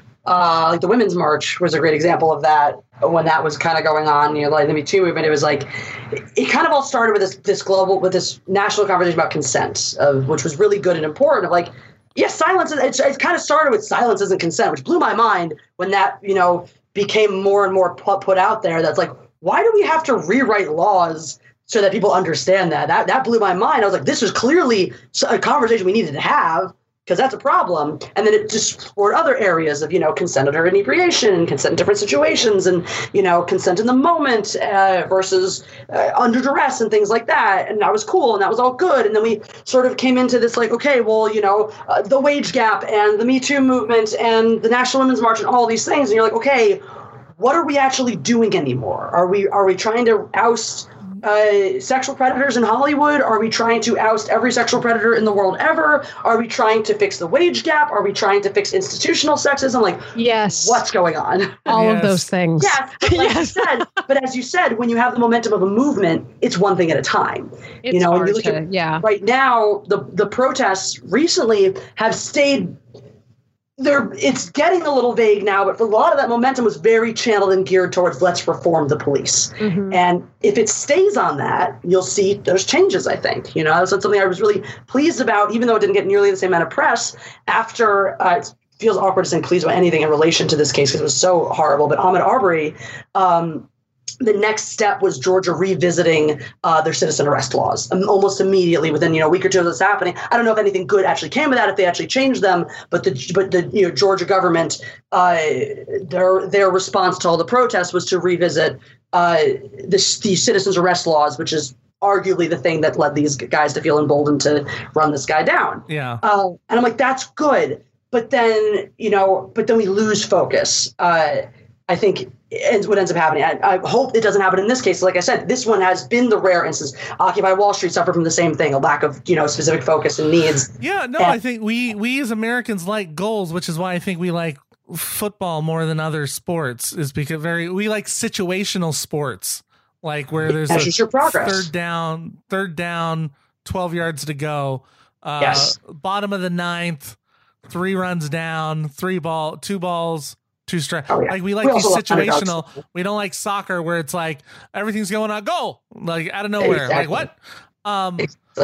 uh, like the Women's March was a great example of that when that was kind of going on. You know, like the Me Too movement. It was like it, it kind of all started with this this global with this national conversation about consent, of which was really good and important. Of like, yes, yeah, silence. It, it kind of started with silence isn't consent, which blew my mind when that you know became more and more put, put out there. That's like, why do we have to rewrite laws so that people understand that? That that blew my mind. I was like, this was clearly a conversation we needed to have because that's a problem. And then it just explored other areas of, you know, consent under inebriation and consent in different situations and, you know, consent in the moment uh, versus uh, under duress and things like that. And that was cool and that was all good. And then we sort of came into this like, okay, well, you know, uh, the wage gap and the Me Too movement and the National Women's March and all these things. And you're like, okay, what are we actually doing anymore? Are we are we trying to oust uh, sexual predators in Hollywood? Are we trying to oust every sexual predator in the world ever? Are we trying to fix the wage gap? Are we trying to fix institutional sexism? Like, yes, what's going on? All yes. of those things. Yes, but like yes. you said, but as you said, when you have the momentum of a movement, it's one thing at a time. It's you know, hard and you look to, at yeah. right now, the the protests recently have stayed. They're, it's getting a little vague now, but a lot of that momentum was very channeled and geared towards let's reform the police. Mm-hmm. And if it stays on that, you'll see those changes, I think. You know, that's something I was really pleased about, even though it didn't get nearly the same amount of press after uh, it feels awkward to say pleased about anything in relation to this case because it was so horrible. But Ahmaud Arbery, um, the next step was Georgia revisiting uh, their citizen arrest laws um, almost immediately within you know a week or two of this happening. I don't know if anything good actually came of that, if they actually changed them, but the but the you know Georgia government uh, their their response to all the protests was to revisit uh, this, the citizens arrest laws, which is arguably the thing that led these guys to feel emboldened to run this guy down. Yeah, uh, and I'm like, that's good, but then you know, but then we lose focus. Uh, I think ends what ends up happening. I, I hope it doesn't happen in this case. Like I said, this one has been the rare instance. Occupy Wall Street suffered from the same thing, a lack of, you know, specific focus and needs. Yeah, no, and, I think we we as Americans like goals, which is why I think we like football more than other sports, is because very we like situational sports, like where there's a your progress. third down, third down, twelve yards to go, uh, yes. bottom of the ninth, three runs down, three ball, two balls. Two strike. Oh, yeah. Like we like we these situational. We don't like soccer where it's like everything's going on goal, like out of nowhere. Exactly. Like what? Um,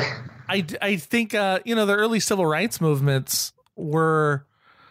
I I think uh, you know the early civil rights movements were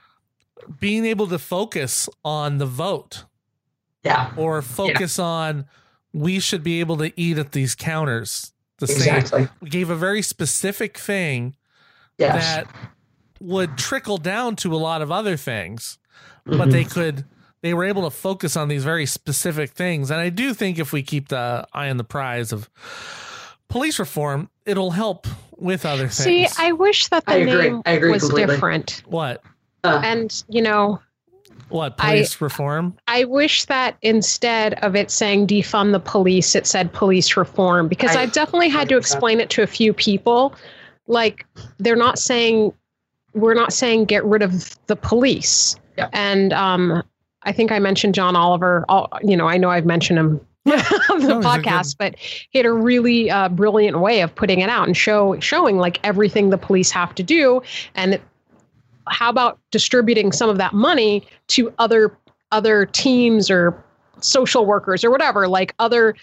being able to focus on the vote, yeah, or focus yeah. on we should be able to eat at these counters. The exactly. same. We gave a very specific thing yes. that would trickle down to a lot of other things. But mm-hmm. they could, they were able to focus on these very specific things. And I do think if we keep the eye on the prize of police reform, it'll help with other things. See, I wish that the I agree. name I agree was completely. different. What? Uh, and, you know, what? Police I, reform? I wish that instead of it saying defund the police, it said police reform, because I, I've definitely had to explain it to a few people. Like, they're not saying, we're not saying get rid of the police. Yeah. And um, I think I mentioned John Oliver. I'll, you know, I know I've mentioned him on the no, podcast, but he had a really uh, brilliant way of putting it out and show showing like everything the police have to do. And how about distributing some of that money to other other teams or social workers or whatever, like other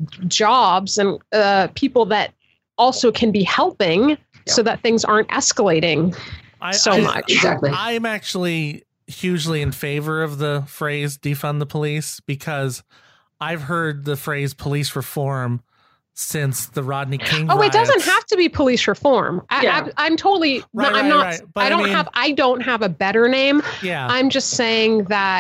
jobs and uh, people that also can be helping yeah. so that things aren't escalating I, so I, much. Exactly. I'm actually hugely in favor of the phrase defund the police because I've heard the phrase police reform since the Rodney King Oh, riots. it doesn't have to be police reform. I, Yeah. I, I'm totally, Right, no, I'm right, not, right. But I don't I mean- have, I don't have a better name. Yeah. I'm just saying that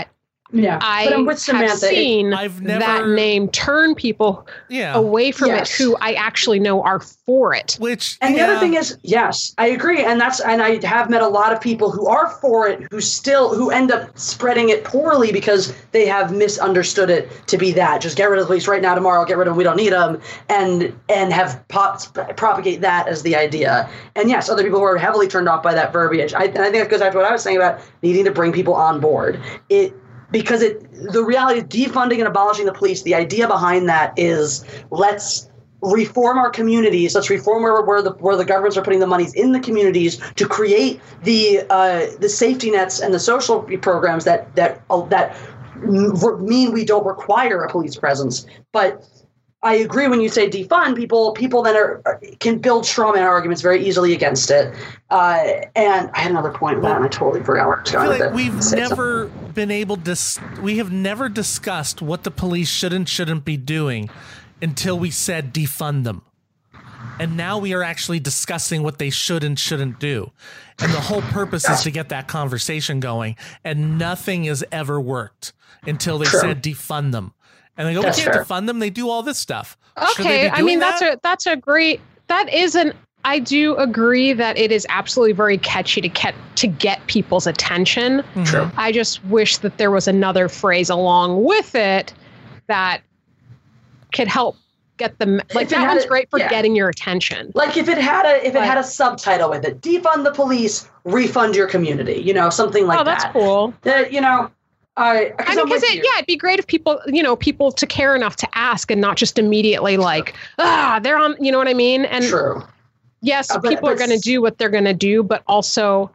Yeah, I but I'm with Samantha. have seen I've that never- name turn people Yeah. away from Yes. it who I actually know are for it. Which And the yeah, other thing is, yes, I agree, and that's and I have met a lot of people who are for it, who still who end up spreading it poorly because they have misunderstood it to be that. Just get rid of the police right now, tomorrow, get rid of them, we don't need them, and and have pop, propagate that as the idea. And yes, other people who are heavily turned off by that verbiage. I, and I think that goes back to what I was saying about needing to bring people on board. It because it the reality of defunding and abolishing the police. The idea behind that is let's reform our communities. Let's reform where, where the where the governments are putting the monies in the communities to create the uh, the safety nets and the social programs that that uh, that mean we don't require a police presence. But I agree when you say defund, people people then are, are can build straw man arguments very easily against it. Uh, and I had another point with that, and I totally forgot where I was I going feel with like it. we've Say never something. been able to. s- We have never discussed what the police should and shouldn't be doing until we said defund them. And now we are actually discussing what they should and shouldn't do. And the whole purpose is to get that conversation going. And nothing has ever worked until they True. said defund them. And they go, That's we can't fair. defund them. They do all this stuff. Should they Okay, be I doing mean that's that? a that's a great that is an I do agree that it is absolutely very catchy to get to get people's attention. True. I just wish that there was another phrase along with it that could help get them like If it that had one's a- great for yeah. getting your attention. Like if it had a if it But- had a subtitle with it, defund the police, refund your community. You know, something like Oh, that's that. cool. That you know, I I mean, because it, yeah, it'd be great if people, you know, people to care enough to ask and not just immediately like, ah, they're on, you know what I mean? And True. yes, Uh, but- people are but going to s- do what they're going to do, but also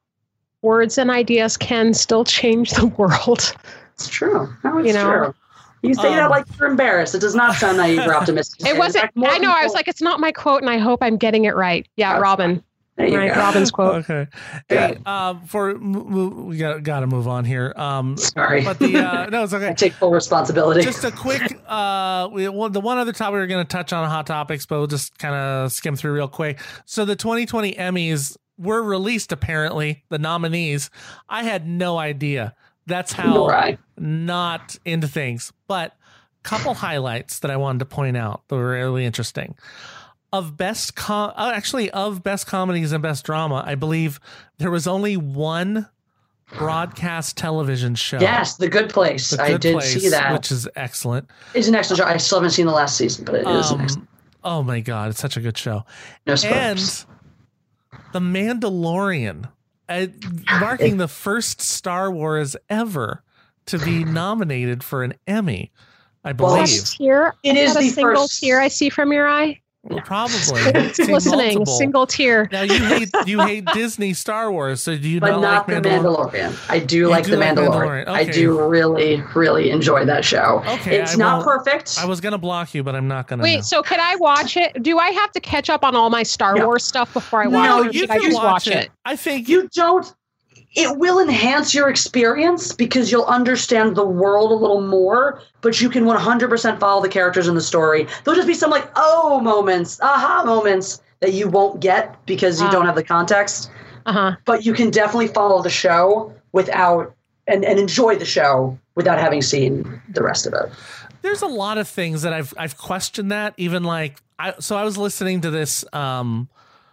words and ideas can still change the world. It's true. No, it's You know? true. You say that Um, like you're embarrassed. It does not sound naive or optimistic. It In wasn't, fact, more I know, I was people- like, it's not my quote and I hope I'm getting it right. Yeah, That's Robin. There you Right, go. Robin's quote. Okay. Yeah. Hey, um, for m- m- we got got to move on here. Um, Sorry. but the uh, no, it's I okay. take full responsibility. Just a quick, uh, we, well, the one other topic we were going to touch on hot topics, but we'll just kind of skim through real quick. So the twenty twenty Emmys were released. Apparently, the nominees. I had no idea. That's how Nor I. not into things. But couple highlights that I wanted to point out that were really interesting. Of best com- uh, actually of best comedies and best drama, I believe there was only one broadcast television show. Yes, The Good Place. The I Good did Place, see that. which is excellent. It's an excellent show. I still haven't seen the last season, but it is an Um, excellent. oh my god, it's such a good show. No spoilers. And The Mandalorian, uh, marking the first Star Wars ever to be nominated for an Emmy, I Well, believe. Last tear. It is Is that a the single first- tear I see from your eye? Well, probably. I've seen Listening, multiple. single tear. Now you hate you hate Disney Star Wars, so do you But not, not like The Mandalorian? Mandalorian. I do You like do The like Mandalorian. Mandalorian. I Okay. do really, really enjoy that show. Okay, It's I not won't- perfect. I was gonna block you, but I'm not gonna. Wait, now. so could I watch it? Do I have to catch up on all my Star No. Wars stuff before I watch No, it? Or you should I can just watch it? I think You don't. It will enhance your experience because you'll understand the world a little more, but you can one hundred percent follow the characters in the story. There'll just be some like, oh moments, aha moments that you won't get because you Ah. don't have the context. Uh huh. But you can definitely follow the show without, and, and enjoy the show without having seen the rest of it. there's a lot of things that I've I've questioned that. Even like I so I was listening to this um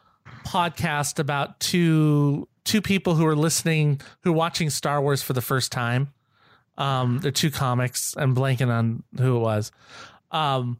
podcast about two two people who are listening who are watching Star Wars for the first time. Um, they're two comics. I'm blanking on who it was. Um,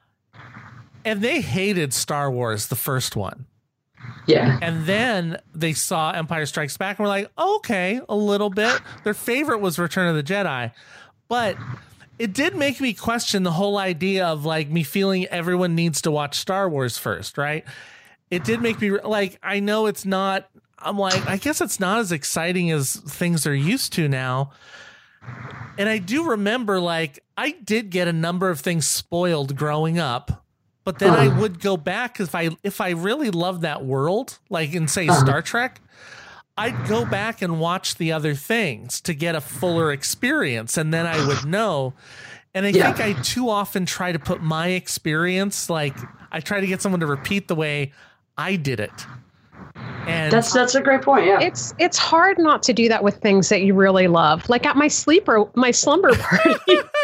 and they hated Star Wars, the first one. Yeah. And then they saw Empire Strikes Back and were like, okay, a little bit. Their favorite was Return of the Jedi. But it did make me question the whole idea of like me feeling everyone needs to watch Star Wars first, right? It did make me like, I know it's not, I'm like, I guess it's not as exciting as things are used to now. And I do remember like, I did get a number of things spoiled growing up. But then I would go back if I if I really loved that world, like in say Star Trek, I'd go back and watch the other things to get a fuller experience, and then I would know. And I Yeah. think I too often try to put my experience, like I try to get someone to repeat the way I did it. And That's that's a great point. Yeah. It's it's hard not to do that with things that you really love. Like at my sleeper, my slumber party.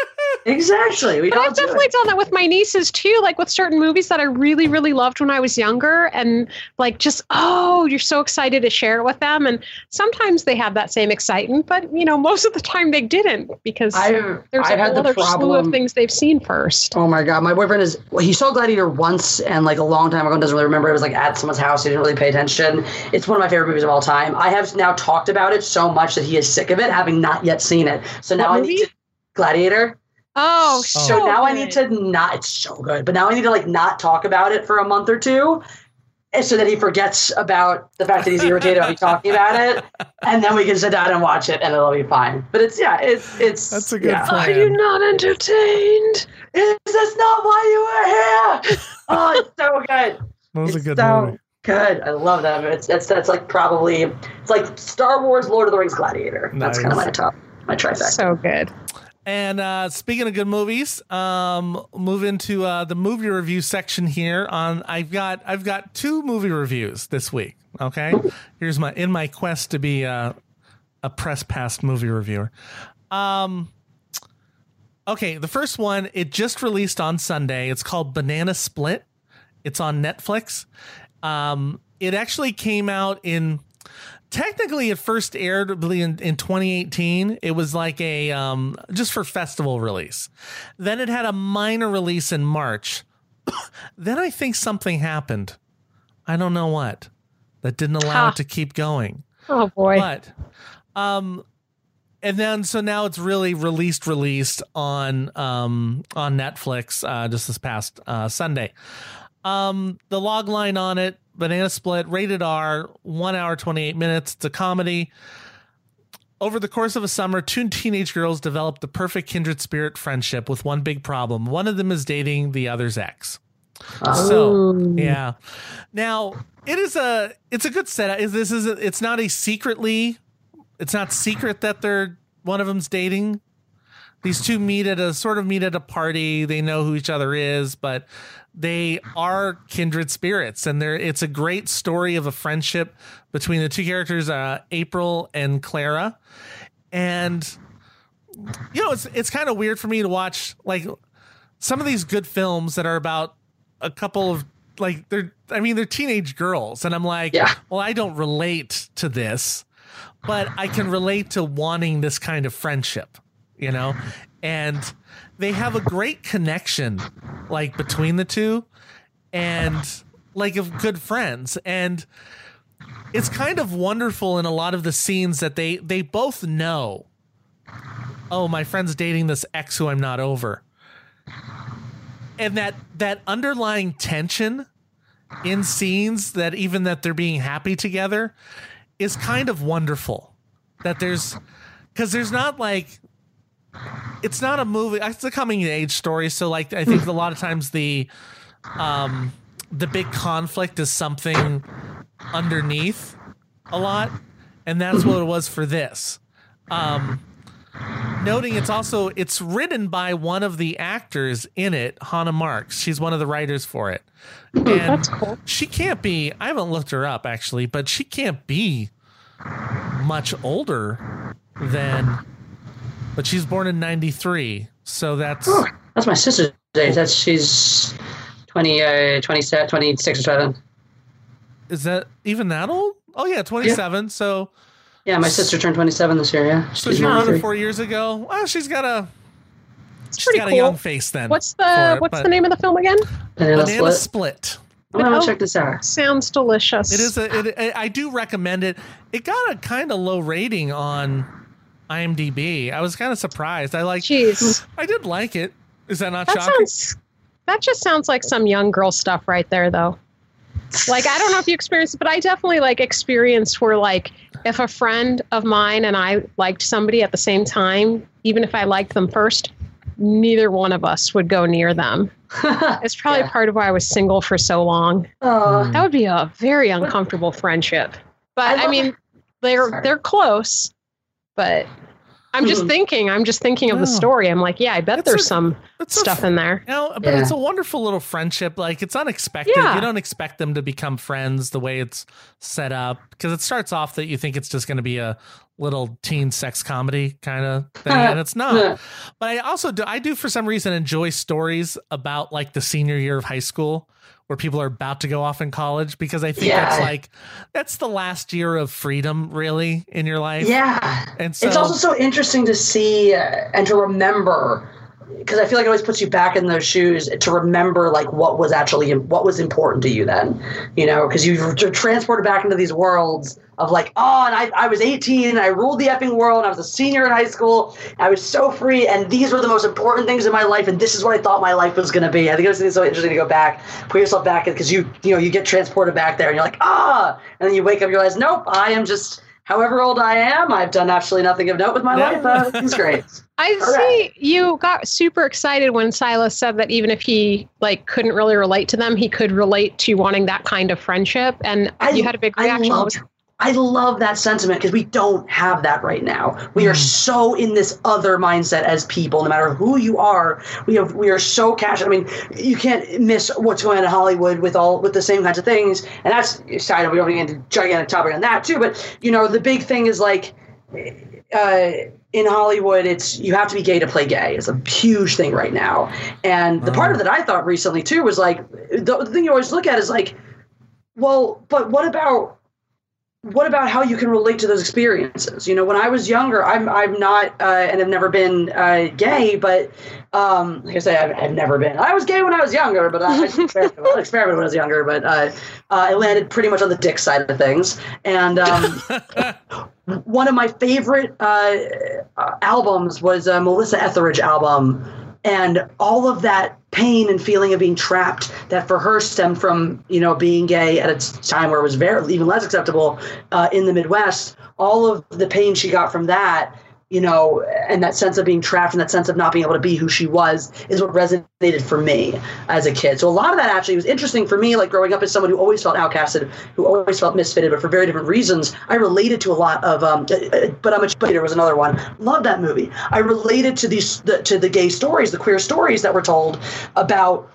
Exactly. We But all I've do definitely it. done that with my nieces too, like with certain movies that I really, really loved when I was younger. And like just, oh, you're so excited to share it with them. And sometimes they have that same excitement, but you know, most of the time they didn't because I've, there's I've a had whole the other slew of problem. things they've seen first. Oh my god, my boyfriend is. Well, he saw Gladiator once and like a long time ago and doesn't really remember. It was like at someone's house. He didn't really pay attention. It's one of my favorite movies of all time. I have now talked about it so much that he is sick of it, having not yet seen it. So now What I need movie? to Gladiator. Oh, So so now I good. need to not. It's so good, but now I need to like not talk about it for a month or two, and so that he forgets about the fact that he's irritated about me talking about it, and then we can sit down and watch it, and it'll be fine. But it's yeah, it's it's. That's a good yeah. plan. Are you not entertained? Is this not why you were here? Oh, it's so good. that was a It's good so movie. good. I love that. It's it's that's like probably it's like Star Wars, Lord of the Rings, Gladiator. That's kind of Nice. my top, my trifecta. So good. And uh, speaking of good movies, um, move into uh, the movie review section here. On I've got I've got two movie reviews this week. Okay, here's my in my quest to be a, a press pass movie reviewer. Um, okay, the first one it just released on Sunday. It's called Banana Split. It's on Netflix. Um, it actually came out in. Technically, it first aired I believe, in, in twenty eighteen. It was like a um, just for festival release. Then it had a minor release in March. Then I think something happened. I don't know what that didn't allow Ha. it to keep going. Oh boy. But um, and then so now it's really released released on um on Netflix uh, just this past uh, Sunday. Um, the log line on it. Banana Split, rated R, one hour, twenty-eight minutes. It's a comedy. Over the course of a summer, two teenage girls develop the perfect kindred spirit friendship with one big problem. One of them is dating the other's ex. So, Ooh. yeah. Now, it is a, it's a good setup. Is This is, a, it's not a secretly, it's not secret that they're, one of them's dating. These two meet at a sort of meet at a party. They know who each other is, but they are kindred spirits, and they're it's a great story of a friendship between the two characters, uh, April and Clara. And you know, it's it's kind of weird for me to watch like some of these good films that are about a couple of like they're I mean they're teenage girls, and I'm like, Yeah. well, I don't relate to this, but I can relate to wanting this kind of friendship, you know, and they have a great connection like between the two and like of good friends. And it's kind of wonderful in a lot of the scenes that they, they both know, oh, my friend's dating this ex who I'm not over. And that, that underlying tension in scenes that even that they're being happy together is kind of wonderful. That there's, because there's not like, it's not a movie. It's a coming of age story. So like, I think a lot of times the, um, the big conflict is something underneath a lot. And that's what it was for this. Um, noting it's also, it's written by one of the actors in it, Hannah Marks. She's one of the writers for it. And That's cool. she can't be, I haven't looked her up actually, but she can't be much older than, but she's born in ninety-three. So that's, Oh, that's my sister's age. That's she's twenty, uh, twenty-seven, twenty-six or seven. is that even that old? Oh yeah, twenty-seven. So, Yeah, my sister turned twenty-seven this year. Yeah, so she's she wrote it ninety-three. four years ago. Well, she's got a, It's she's pretty got cool. a young face then. What's for the it, What's but the name of the film again? Banana Banana Split. Split. I'm gonna Oh. check this out. Sounds delicious. It is a. It, I do recommend it. It got a kind of low rating on IMDb. I was kind of surprised. I like. Jeez, I did like it. Is that not that shocking? sounds. That just sounds like some young girl stuff right there, though. Like I don't know if you experienced it, but I definitely like experienced where like if a friend of mine and I liked somebody at the same time, even if I liked them first, neither one of us would go near them. It's probably Yeah. part of why I was single for so long. Oh, That would be a very uncomfortable friendship. But I I, love mean, it. they're Sorry. they're close. But I'm just Mhm. thinking. I'm just thinking of the No. story. I'm like, yeah, I bet It's there's a- some it's a stuff in there. You know, but Yeah. it's a wonderful little friendship. Like it's unexpected. Yeah. You don't expect them to become friends the way it's set up because it starts off that you think it's just going to be a little teen sex comedy kind of thing, and it's not. But I also do. I do for some reason enjoy stories about like the senior year of high school where people are about to go off in college because I think Yeah. that's like that's the last year of freedom really in your life. Yeah. And so It's also so interesting to see uh, and to remember, because I feel like it always puts you back in those shoes to remember like what was actually what was important to you then, you know, because you're transported back into these worlds of like, oh, and I, I was eighteen and I ruled the effing world. And I was a senior in high school. I was so free, and these were the most important things in my life, and this is what I thought my life was going to be. I think it was so interesting to go back, put yourself back in, because you you know you get transported back there, and you're like, ah, and then you wake up, and you realize, nope, I am just however old I am. I've done absolutely nothing of note with my Yeah. life. Uh, it's great. I All see you got super excited when Silas said that even if he like couldn't really relate to them, he could relate to wanting that kind of friendship, and I- you had a big I reaction. love, What was- I love that sentiment because we don't have that right now. We are Mm. so in this other mindset as people, no matter who you are. We have we are so cash. I mean, you can't miss what's going on in Hollywood with all with the same kinds of things. And that's side of we don't get into gigantic topic on that too. But you know, the big thing is like. Uh, in Hollywood, it's you have to be gay to play gay. It's a huge thing right now. And the part of that I thought recently too was like the, the thing you always look at is like, well, but what about what about how you can relate to those experiences? You know, when I was younger, I'm I'm not uh, and have never been uh, gay, but um, like I say, I've, I've never been. I was gay when I was younger, but I, I experimented when I was younger. But uh, uh, I landed pretty much on the dick side of things. And um, one of my favorite uh, uh, albums was a Melissa Etheridge album. And all of that pain and feeling of being trapped that for her stemmed from, you know, being gay at a time where it was very even less acceptable uh, in the Midwest, all of the pain she got from that, you know, and that sense of being trapped and that sense of not being able to be who she was is what resonated for me as a kid. So a lot of that actually was interesting for me, like growing up as someone who always felt outcasted, who always felt misfitted, but for very different reasons. I related to a lot of, um, But I'm a Cheater was another one. Love that movie. I related to these, the, to the gay stories, the queer stories that were told about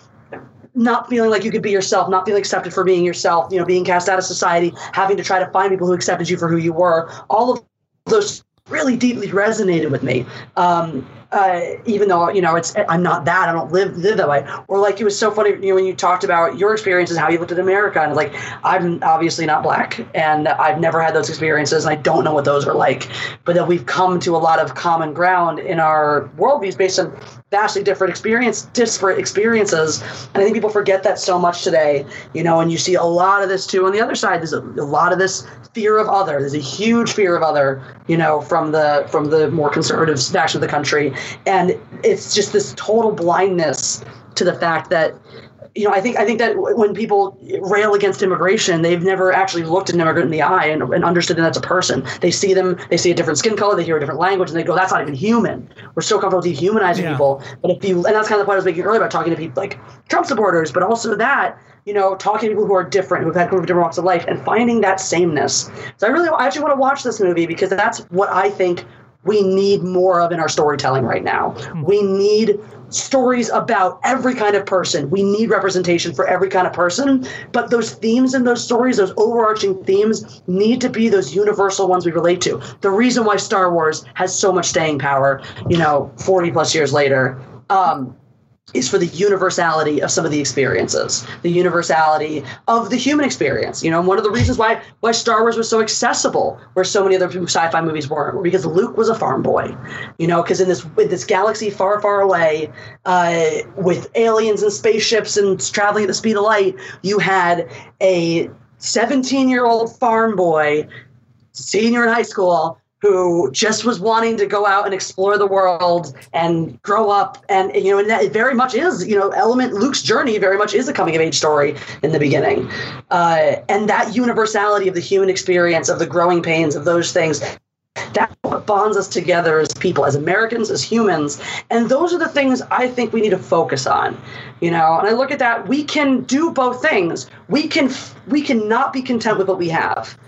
not feeling like you could be yourself, not feeling accepted for being yourself, you know, being cast out of society, having to try to find people who accepted you for who you were. All of those really deeply resonated with me. Um, uh, even though, you know, it's, I'm not that, I don't live, live that way. Or like, it was so funny, you know, when you talked about your experiences, how you looked at America, and like, I'm obviously not black and I've never had those experiences and I don't know what those are like, but that we've come to a lot of common ground in our worldviews based on vastly different experience, disparate experiences. And I think people forget that so much today, you know, and you see a lot of this too on the other side. There's a, a lot of this fear of other. There's a huge fear of other, you know, from the from the more conservative faction of the country. And it's just this total blindness to the fact that, you know, I think I think that when people rail against immigration, they've never actually looked an immigrant in the eye and, and understood that that's a person. They see them, they see a different skin color, they hear a different language, and they go, "That's not even human." We're so comfortable dehumanizing Yeah. people. But if you, and that's kind of the point I was making earlier about talking to people like Trump supporters, but also that, you know, talking to people who are different, who've had different walks of life, and finding that sameness. So I really, I actually want to watch this movie because that's what I think we need more of in our storytelling right now. We need stories about every kind of person. We need representation for every kind of person, but those themes in those stories, those overarching themes, need to be those universal ones we relate to. The reason why Star Wars has so much staying power, you know, forty plus years later, um, is for the universality of some of the experiences, the universality of the human experience. You know, and one of the reasons why why Star Wars was so accessible, where so many other sci-fi movies weren't, were because Luke was a farm boy. You know, because in this in this galaxy far, far away, uh, with aliens and spaceships and traveling at the speed of light, you had a seventeen-year-old farm boy, senior in high school, who just was wanting to go out and explore the world and grow up. And, you know, and that it very much is, you know, element Luke's journey very much is a coming of age story in the beginning. Uh, and that universality of the human experience, of the growing pains, of those things, that's what bonds us together as people, as Americans, as humans. And those are the things I think we need to focus on, you know, and I look at that, we can do both things. We can, we can not be content with what we have.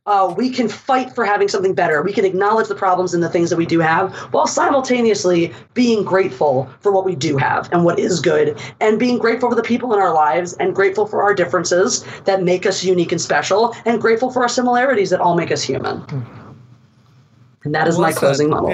uh, we can fight for having something better. We can acknowledge the problems and the things that we do have while simultaneously being grateful for what we do have and what is good, and being grateful for the people in our lives, and grateful for our differences that make us unique and special, and grateful for our similarities that all make us human. And that is Well my said. closing monologue.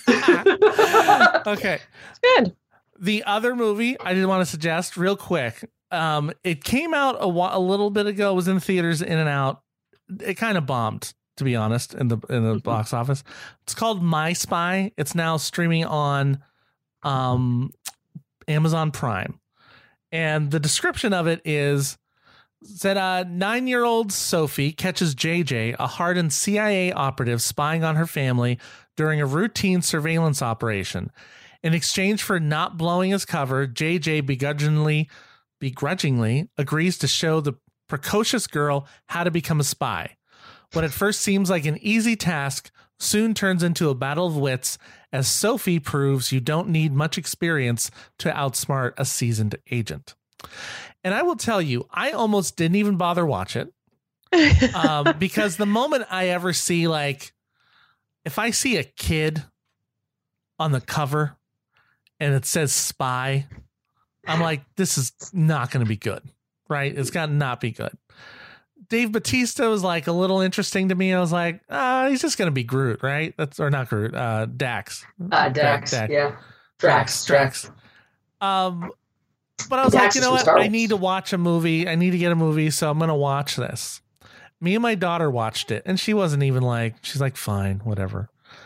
Yeah. Okay. Good. The other movie I did want to suggest real quick. Um, it came out a, while, a little bit ago. It was in theaters, in and out. It kind of bombed, to be honest, in the in the box office. It's called My Spy. It's now streaming on um, Amazon Prime, and the description of it is that uh, nine-year-old Sophie catches J J, a hardened C I A operative, spying on her family during a routine surveillance operation. In exchange for not blowing his cover, J J begrudgingly, begrudgingly agrees to show the precocious girl how to become a spy. What at first seems like an easy task soon turns into a battle of wits, as Sophie proves you don't need much experience to outsmart a seasoned agent. And I will tell you, I almost didn't even bother watch it. Um, because the moment I ever see, like, if I see a kid on the cover and it says spy, I'm like, this is not going to be good, right? It's got to not be good. Dave Bautista was like a little interesting to me. I was like, ah, he's just going to be Groot, right? That's or not Groot, uh, Dax. Uh, Dax, Dax. yeah. Drax, Drax. Drax. Um, but I was Dax like, you is know from what? Star I Wars. need to watch a movie. I need to get a movie, so I'm going to watch this. Me and my daughter watched it, and she wasn't even like, she's like, fine, whatever.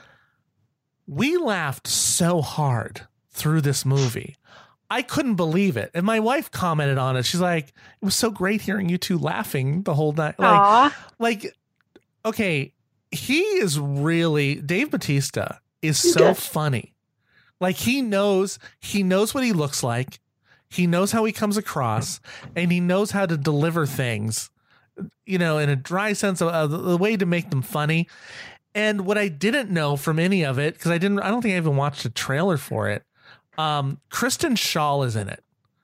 We laughed so hard through this movie. I couldn't believe it. And my wife commented on it. She's like, it was so great hearing you two laughing the whole night. Like, Aw. like, okay, he is really, Dave Bautista is He's so good. funny. Like, he knows, he knows what he looks like. He knows how he comes across, and he knows how to deliver things, you know, in a dry sense of uh, the way to make them funny. And what I didn't know from any of it, because I didn't, I don't think I even watched a trailer for it. Um, Kristen Shaw is in it.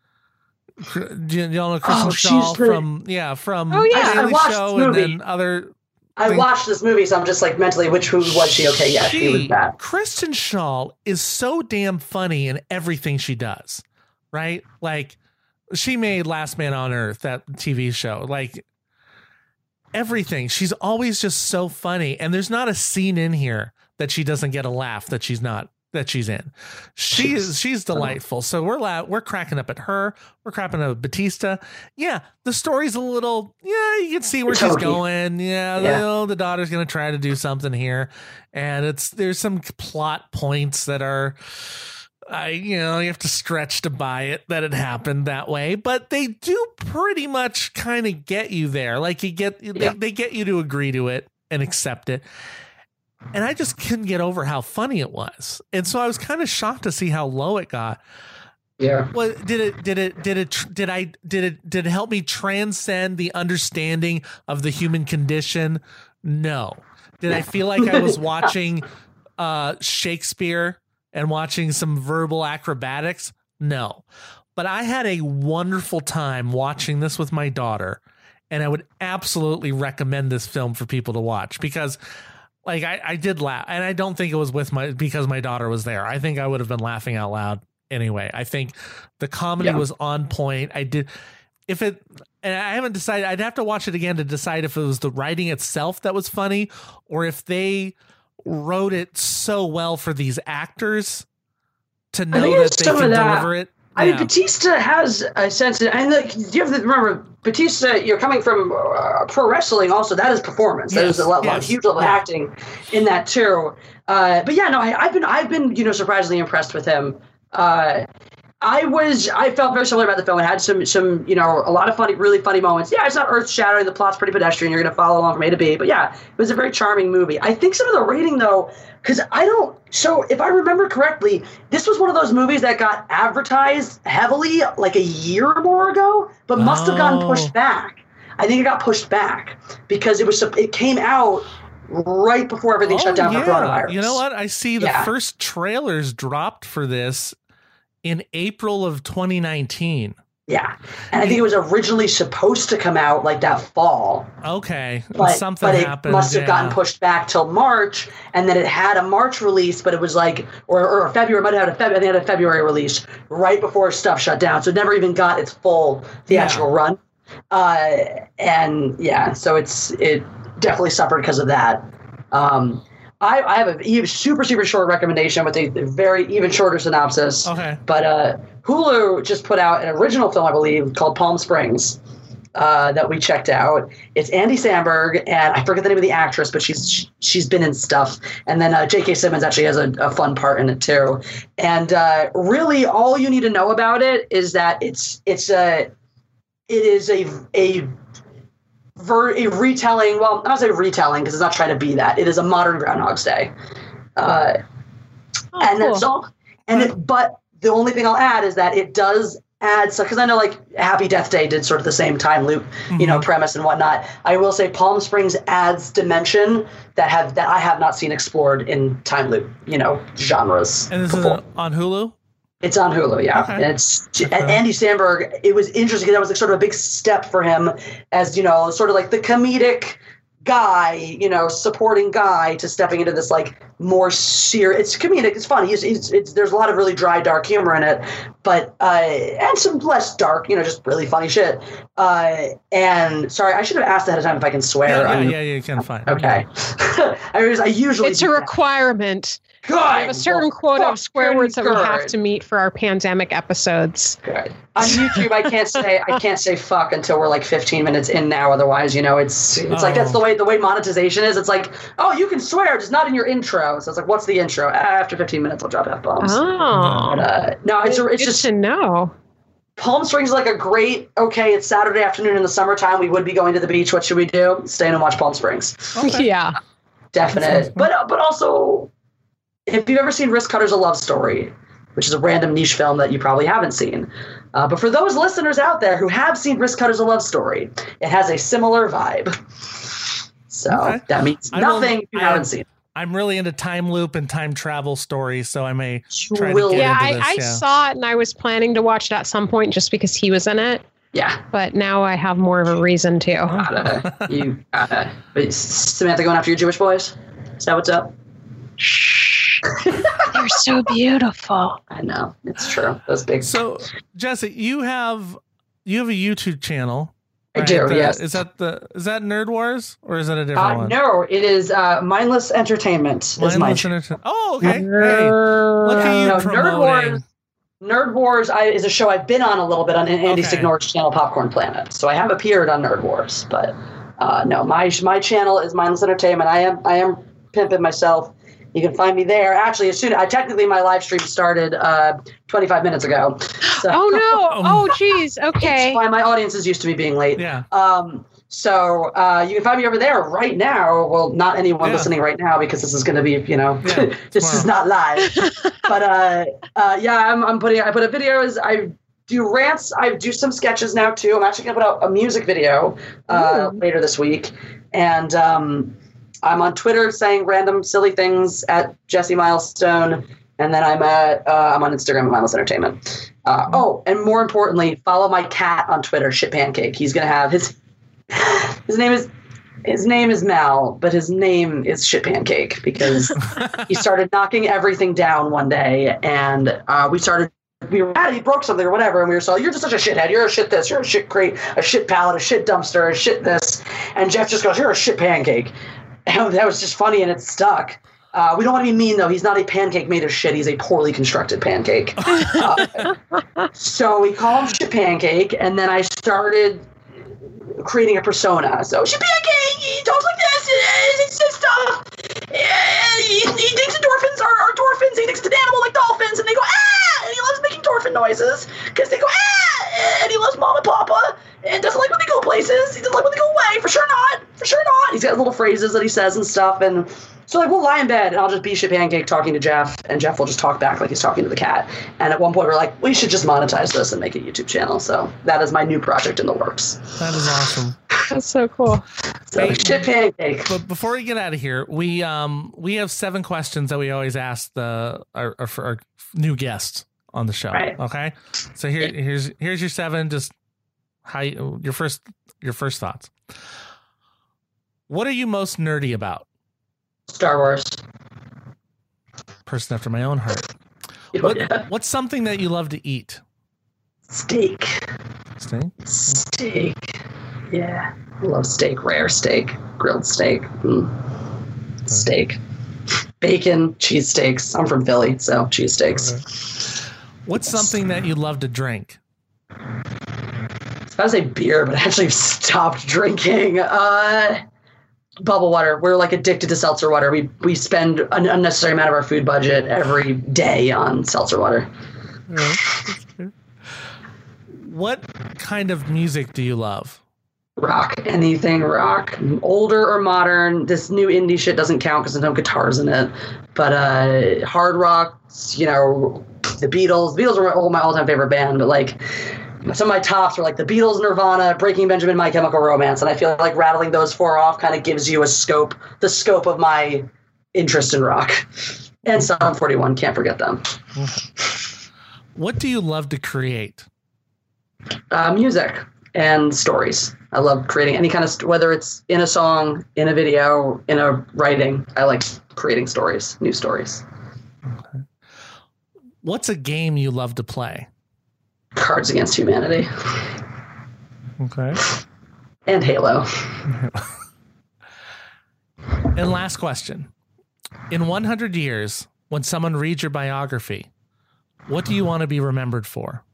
Cr- Do y- y'all know Kristen Oh, Shaw she's the- from, yeah, from Oh, yeah. The I Daily watched Show this and movie. then other. I thing- watched this movie, so I'm just like mentally, which who was she? Okay, yeah, she, was that. Kristen Shaw is so damn funny in everything she does, right? Like, she made Last Man on Earth, that T V show. Like, everything. She's always just so funny, and there's not a scene in here that she doesn't get a laugh that she's not that she's in. She is she's delightful. So we're la- we're cracking up at her. We're cracking up at Batista. Yeah, the story's a little, yeah, you can see where It's she's hokey. going. Yeah, Yeah. The, oh, the daughter's gonna try to do something here, and it's there's some plot points that are, I you know you have to stretch to buy it that it happened that way, but they do pretty much kind of get you there. Like, you get they, Yeah. they get you to agree to it and accept it. And I just couldn't get over how funny it was. And so I was kind of shocked to see how low it got. Yeah. Well, did it, did it, did it, tr- did I, did it, did it help me transcend the understanding of the human condition? No. Did I feel like I was watching uh, Shakespeare and watching some verbal acrobatics? No. But I had a wonderful time watching this with my daughter. And I would absolutely recommend this film for people to watch, because like I, I did laugh, and I don't think it was with my because my daughter was there. I think I would have been laughing out loud anyway. I think the comedy Yeah. was on point. I did if it, and I haven't decided. I'd have to watch it again to decide if it was the writing itself that was funny, or if they wrote it so well for these actors to know think that it's they some can of that. deliver it. I mean, Yeah. Batista has a sense, of, and like you have to remember, Batista. You're coming from uh, pro wrestling, also that is performance. Yes, There's a lot, yes, lot huge level of yeah. acting in that too. Uh, but yeah, no, I, I've been, I've been, you know, surprisingly impressed with him. Uh, I was, I felt very similar about the film. It had some, some, you know, a lot of funny, really funny moments. Yeah, it's not earth shattering. The plot's pretty pedestrian. You're going to follow along from A to B. But yeah, it was a very charming movie. I think some of the rating though, because I don't. So if I remember correctly, this was one of those movies that got advertised heavily like a year or more ago, but must have gotten Oh. pushed back. I think it got pushed back because it was, it came out right before everything shut down for coronavirus. You know what? I see the Yeah. first trailers dropped for this in April of twenty nineteen. Yeah, and I think it was originally supposed to come out like that fall. Okay, but, something but it happened. must have yeah. gotten pushed back till March, and then it had a March release, but it was like, or, or February, it might have had a February, I think it had a February release right before stuff shut down, so it never even got its full theatrical Yeah. run. Uh, and yeah, so it's it definitely suffered because of that. Um, I, I have a super, super short recommendation with a very even shorter synopsis. Okay. But uh, Hulu just put out an original film, I believe, called Palm Springs uh, that we checked out. It's Andy Samberg, and I forget the name of the actress, but she's she's been in stuff. And then uh, J K. Simmons actually has a, a fun part in it too. And uh, really, all you need to know about it is that it's it's a it is a a Ver, a retelling, well, I don't say retelling because it's not trying to be that. It is a modern Groundhog's Day, uh, Oh, and cool. that's all. And it, but the only thing I'll add is that it does add stuff because I know like Happy Death Day did sort of the same time loop, Mm-hmm. you know, premise and whatnot. I will say Palm Springs adds dimension that have that I have not seen explored in time loop, you know, genres. And this before. is on Hulu? It's on Hulu, yeah. Okay. And it's Okay. and Andy Samberg. It was interesting because that was like sort of a big step for him as, you know, sort of like the comedic guy, you know, supporting guy to stepping into this like more serious. It's comedic. It's funny. It's, it's, it's there's a lot of really dry, dark humor in it, but uh, and some less dark, you know, just really funny shit. Uh, and sorry, I should have asked ahead of time if I can swear. Yeah, yeah, on- yeah, you can find. Okay. I, was, I usually It's a do that. requirement. Good. We have a certain Well, quota of swear fucking words that we have good. to meet for our pandemic episodes. Good. On YouTube, I can't say I can't say fuck until we're like fifteen minutes in now. Otherwise, you know, it's it's like that's the Oh. way the way monetization is. It's like, oh, you can swear, just not in your intro. So it's like, what's the intro? Ah, after fifteen minutes, I'll drop f bombs. Oh, Uh, no, it's a, it's good just to know. Palm Springs is like a great. Okay, it's Saturday afternoon in the summertime. We would be going to the beach. What should we do? Stay in and watch Palm Springs. Okay. Yeah. Definite. But uh, but also, if you've ever seen Risk Cutter's A Love Story, which is a random niche film that you probably haven't seen, uh, but for those listeners out there who have seen Risk Cutter's A Love Story, it has a similar vibe. So Okay. that means I will- nothing if you I- haven't seen. I'm really into time loop and time travel stories, so I may You try to will- get Yeah, into I, this, I yeah. saw it and I was planning to watch it at some point just because he was in it, Yeah. but now I have more of a reason to. Gotta, you gotta. Wait, Samantha going after your Jewish boys? Is that what's up? Shh. They're so beautiful. I know. It's true. Those big. So, Jesse, you have you have a YouTube channel. I do, The- yes. Is that the is that Nerd Wars or is that a different Uh, one? no, it is uh, Mindless Entertainment. Is my Mindless channel. Entertain- Oh, okay. Hey, look at you No, Nerd promoting. Wars. Nerd Wars I, is a show I've been on a little bit on Andy Okay. Signore's channel, Popcorn Planet. So I have appeared on Nerd Wars, but uh, no, my my channel is Mindless Entertainment. I am I am pimping myself. You can find me there. Actually, as soon I technically my live stream started uh, twenty-five minutes ago. So Oh no! Oh geez. it's Okay. fine. My audience is used to me being late. Yeah. Um, so uh, you can find me over there right now. Well, not anyone Yeah. listening right now because this is going to be, you know, Yeah, this is not live. but uh, uh, yeah, I'm, I'm putting. I put a videos. I do rants. I do some sketches now too. I'm actually going to put out a music video uh, Ooh. later this week, and um, I'm on Twitter saying random silly things at Jesse Milestone, and then I'm at uh, I'm on Instagram at Mindless Entertainment. Uh, oh, and more importantly, follow my cat on Twitter, Shit Pancake. He's gonna have his his name is his name is Mal, but his name is Shit Pancake because he started knocking everything down one day, and uh, we started. We were at, he broke something or whatever, and we were so, you're just such a shithead. You're a shit this, you're a shit crate, a shit pallet, a shit dumpster, a shit this. And Jeff just goes, you're a shit pancake. And that was just funny, and it stuck. Uh, we don't want to be mean, though. He's not a pancake made of shit. He's a poorly constructed pancake. uh, so we call him Shit Pancake, and then I started creating a persona. So, Shit Pancake, he talks like this, he says stuff. And he, he thinks endorphins are, are endorphins. He thinks it's an animal like dolphins, and they go, ah! And he loves making dolphin noises, because they go, ah! And he loves Mom and Papa, and doesn't like when they go places. He doesn't like when they go away. For sure not. For sure not. He's got little phrases that he says and stuff, and so like we'll lie in bed, and I'll just be Shit Pancake talking to Jeff, and Jeff will just talk back like he's talking to the cat. And at one point, we're like, we should just monetize this and make a YouTube channel. So that is my new project in the works. That is awesome. That's so cool. So Hey, Shit Pancake. But before we get out of here, we um we have seven questions that we always ask the our, our, our new guests on the show. Right. Okay. So here, here's here's your seven. Just how you, your first your first thoughts. What are you most nerdy about? Star Wars. Person after my own heart. Oh, What, yeah. what's something that you love to eat? Steak. Steak? Steak. Yeah. I love steak. Rare steak. Grilled steak. Mm. Steak. Bacon. Cheesesteaks. I'm from Philly, so cheesesteaks. What's something that you love to drink? I was about to say beer, but I actually stopped drinking. Uh, bubble water. We're like addicted to seltzer water. We we spend an unnecessary amount of our food budget every day on seltzer water. What kind of music do you love? Rock. Anything rock. Older or modern. This new indie shit doesn't count because there's no guitars in it. But uh, hard rock, you know, the Beatles. The Beatles are my, my all-time favorite band, but like some of my tops are like the Beatles, Nirvana, Breaking Benjamin, My Chemical Romance, and I feel like rattling those four off kind of gives you a scope, the scope of my interest in rock. And Sum forty-one, can't forget them. What do you love to create? Uh, music and stories. I love creating any kind of, st- whether it's in a song, in a video, in a writing. I like creating stories, new stories. Okay. What's a game you love to play? Cards Against Humanity. Okay. And Halo. And last question. In one hundred years, when someone reads your biography, what do you want to be remembered for?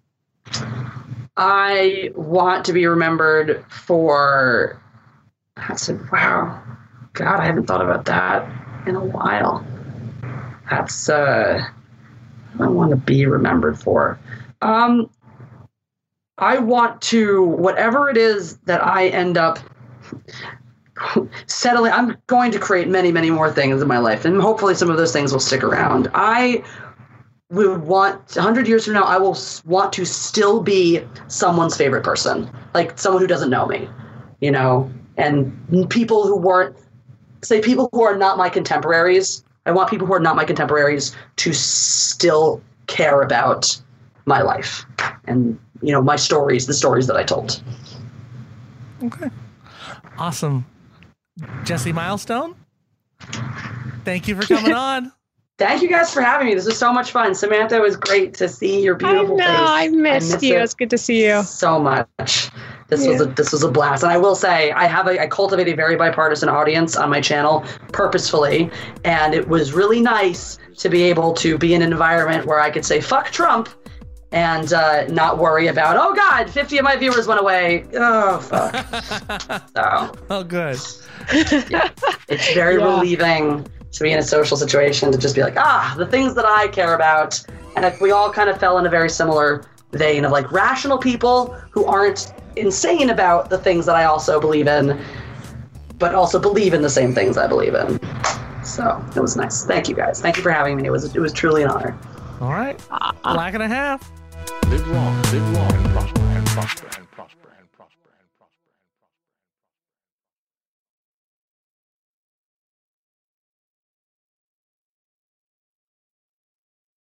I want to be remembered for, that's a, wow. God, I haven't thought about that in a while. That's, uh, what I want to be remembered for. Um, I want to, whatever it is that I end up settling, I'm going to create many, many more things in my life, and hopefully some of those things will stick around. I would want, one hundred years from now, I will want to still be someone's favorite person, like someone who doesn't know me, you know, and people who weren't, say people who are not my contemporaries. I want people who are not my contemporaries to still care about my life and, you know, my stories, the stories that I told. Okay. Awesome. Jesse Milestone, thank you for coming on. Thank you guys for having me. This was so much fun. Samantha, it was great to see your beautiful I know, face. I missed I miss you. it It's good to see you. so much. This Yeah. was a this was a blast. And I will say I have a I cultivate a very bipartisan audience on my channel purposefully, and it was really nice to be able to be in an environment where I could say fuck Trump and uh, not worry about, oh God, fifty of my viewers went away. Oh fuck. So Oh, good. yeah, it's very Yeah. relieving to be in a social situation to just be like, ah, the things that I care about. And if we all kind of fell in a very similar vein of like rational people who aren't insane about the things that I also believe in, but also believe in the same things I believe in. So it was nice. Thank you guys. Thank you for having me. It was it was truly an honor. All right. Black and a half. Live long, live long, and prosper, and prosper, and prosper.